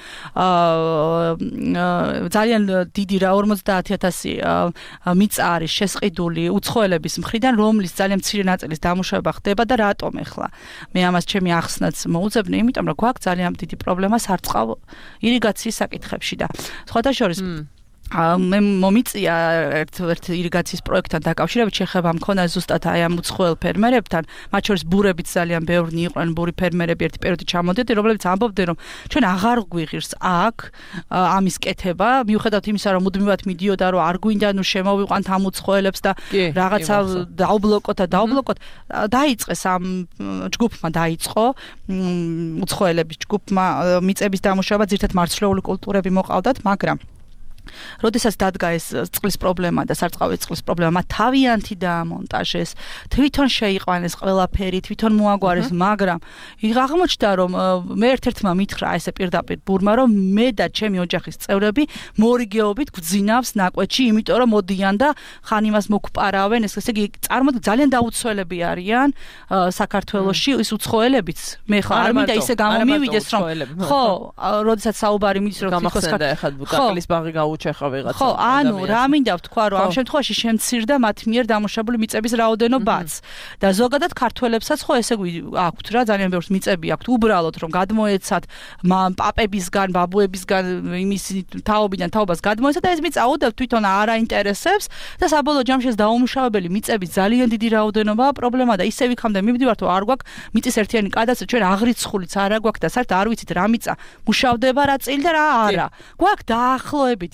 ძალიან დიდი რა 50,000 მიწა არის შესყიდული უცხოელების მხრიდან, რომლის ძალიან მცირე ნაწილის დამუშავება ხდება და რატომ ახლა? მე ამას ჩემი ახსნაც მოუძებნე, იმიტომ რომ გვაქვს ძალიან დიდი პრობლემა სარწყავ ირიგაციის საკითხებში და სხვათა შორის მე მომიწია ერთ ირიგაციის პროექტთან დაკავშირებით შეხება მქონა ზუსტად აი ამ უცხოელ ფერმერებთან, მათ შორის ბურებიც ძალიან ბევრი იყვნენ, ბური ფერმერები ერთი პერიოდი ჩამოდიოდნენ, რომლებიც ამბობდნენ, რომ ჩვენ აღარ გვიღირს აქ ამის კეთება, მიუხედავად იმისა, რომ მუდმივად მიდიოდა, რომ არ გვინდა ნუ შემოვიყვანთ ამ უცხოელებს და რაღაცა დაუბლოკოთ, დაიწყეს ამ ჯგუფმა დაიწყო უცხოელების ჯგუფმა მიწების დამუშავება, ძირითადად მარცვლეული კულტურები მოყავდათ, მაგრამ როდესაც დადგა ეს წყლის პრობლემა და სარწყავი წყლის პრობლემა, მათ თავიანთი დაამონტაჟეს, თვითონ შეიყვანეს ყველაფერი, თვითონ მოაგვარეს, მაგრამ აღმოჩნდა, რომ მე ერთ-ერთმა მითხრა ესე პირდაპირ ბურმა, რომ მე და ჩემი ოჯახის წევრები მორიგეობით გვძინავს ნაკვეთში, იმიტომ რომ მოდიან და ხან იმას მოგპარავენ, ესე იგი წარმოიდგინეთ ძალიან დაუცველები არიან საქართველოში ის უცხოელებიც. მე ხო არ მინდა ისე გამომივიდეს, რომ ხო, როდესაც საუბარი მიდის, რომ თვითონ ბუკაკლის ბაღი უჩეხა ვიღაცა. ხო, ანუ რა მინდა ვთქვა, რომ ამ შემთხვევაში შემცირდა მათ მიერ დამუშავებული მიწების რაოდენობაც. და ზოგადად ქართველებსაც ხო ესე აქვთ რა, ძალიან ბევრს მიწები აქვთ, უბრალოდ რომ გადმოეცათ პაპებისგან, ბაბუებისგან იმის თაობიდან თაობას გადმოეცათ და ეს მიწა უდევ თვითონ არ აინტერესებს და საბოლოო ჯამში ეს დაუმუშავებელი მიწების ძალიან დიდი რაოდენობაა პრობლემა და ისევ იქამდე მივდივართ, რომ არ გვაქვს მიწის ერთიანი კადასტრი, ჩვენ აღრიცხულიც არ გვაქვს და საერთოდ არ ვიცით რა მიწა მუშავდება რა წილი და რა არა. გვაქვს დაახლოებითი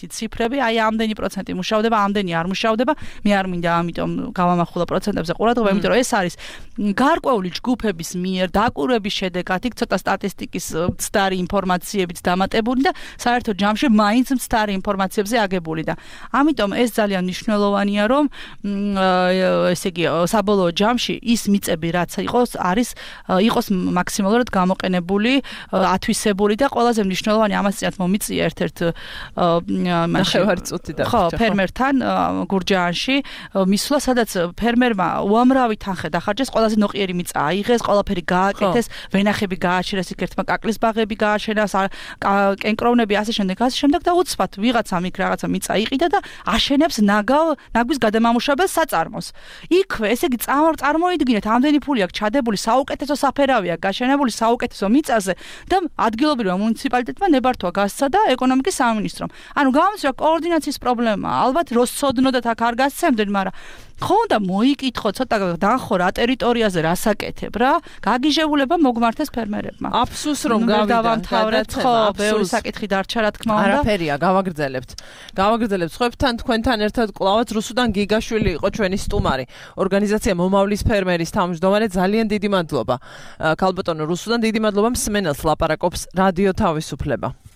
ციფრები, აი ამდენი პროცენტი მუშავდება, ამდენი არ მუშავდება. მე არ მინდა ამიტომ გავამახვილა პროცენტებზე ყურადღება, იმიტომ რომ ეს არის გარკვეული ჯგუფების მიერ დაკვირვების შედეგად, იქ ცოტა სტატისტიკის მცდარი ინფორმაციებით დამატებული და საერთო ჯამში მაინც მცდარი ინფორმაციებზე აგებული და ამიტომ ეს ძალიან მნიშვნელოვანია, რომ ესე იგი საბოლოო ჯამში ის მიწები რაც იყოს მაქსიმალურად გამოყენებული, ათვისებული და ყველაზე მნიშვნელოვანი ამასწინათ მომიწია ერთ-ერთ ნახევარი წუთი და ხო, ფერმერთან გურჯაანში მისვლა, სადაც ფერმერმა უამრავი თანხა დახარჯეს, ყველაზე ნოყიერი მიწა აიღეს, ყველაფერი გააკეთეს, ვენახები გააჩერეს, იქ ერთმა კაკლის ბაღები გააჩერეს, კენკროვნები ასე შემდეგ და უცბად ვიღაცამ იქ რაღაცა მიწა იყიდა და აშენებს ნაგვის გადამამუშავებელ საწარმოს. იქვე, ესე იგი წარმოიდგინეთ, ამდენი ფული აქვს ჩადებული, საუკეთესო საფერავია გაშენებული საუკეთესო მიწაზე და ადგილობრივმა მუნიციპალიტეტმა ნებართვა გასცა და ეკონომიკის სამინისტრომ. ანუ გამოსვლა კოორდინაციის პრობლემაა. ალბათ როსცოდნოდათ აქ არ გასცემდნენ, მაგრამ ხო და მოიკითხო ცოტა დახო რა ტერიტორიაზე რასაკეთებ რა, გაგიჟებულება მოგმართეს ფერმერებმა. აფსუს რომ გავიდა, ხო, ბევრი საკითხი დარჩა რა თქმა უნდა. არაფერია, გავაგრძელებთ ხვებთან, თქვენთან ერთად კლავაც რუსუდან გიგაშვილი იყო ჩვენი სტუმარი. ორგანიზაცია მომავლის ფერმერის თავმჯდომარე, ძალიან დიდი მადლობა. ქალბატონო რუსუდან, დიდი მადლობა მსმენელს ლაპარაკობს რადიო თავისუფლება.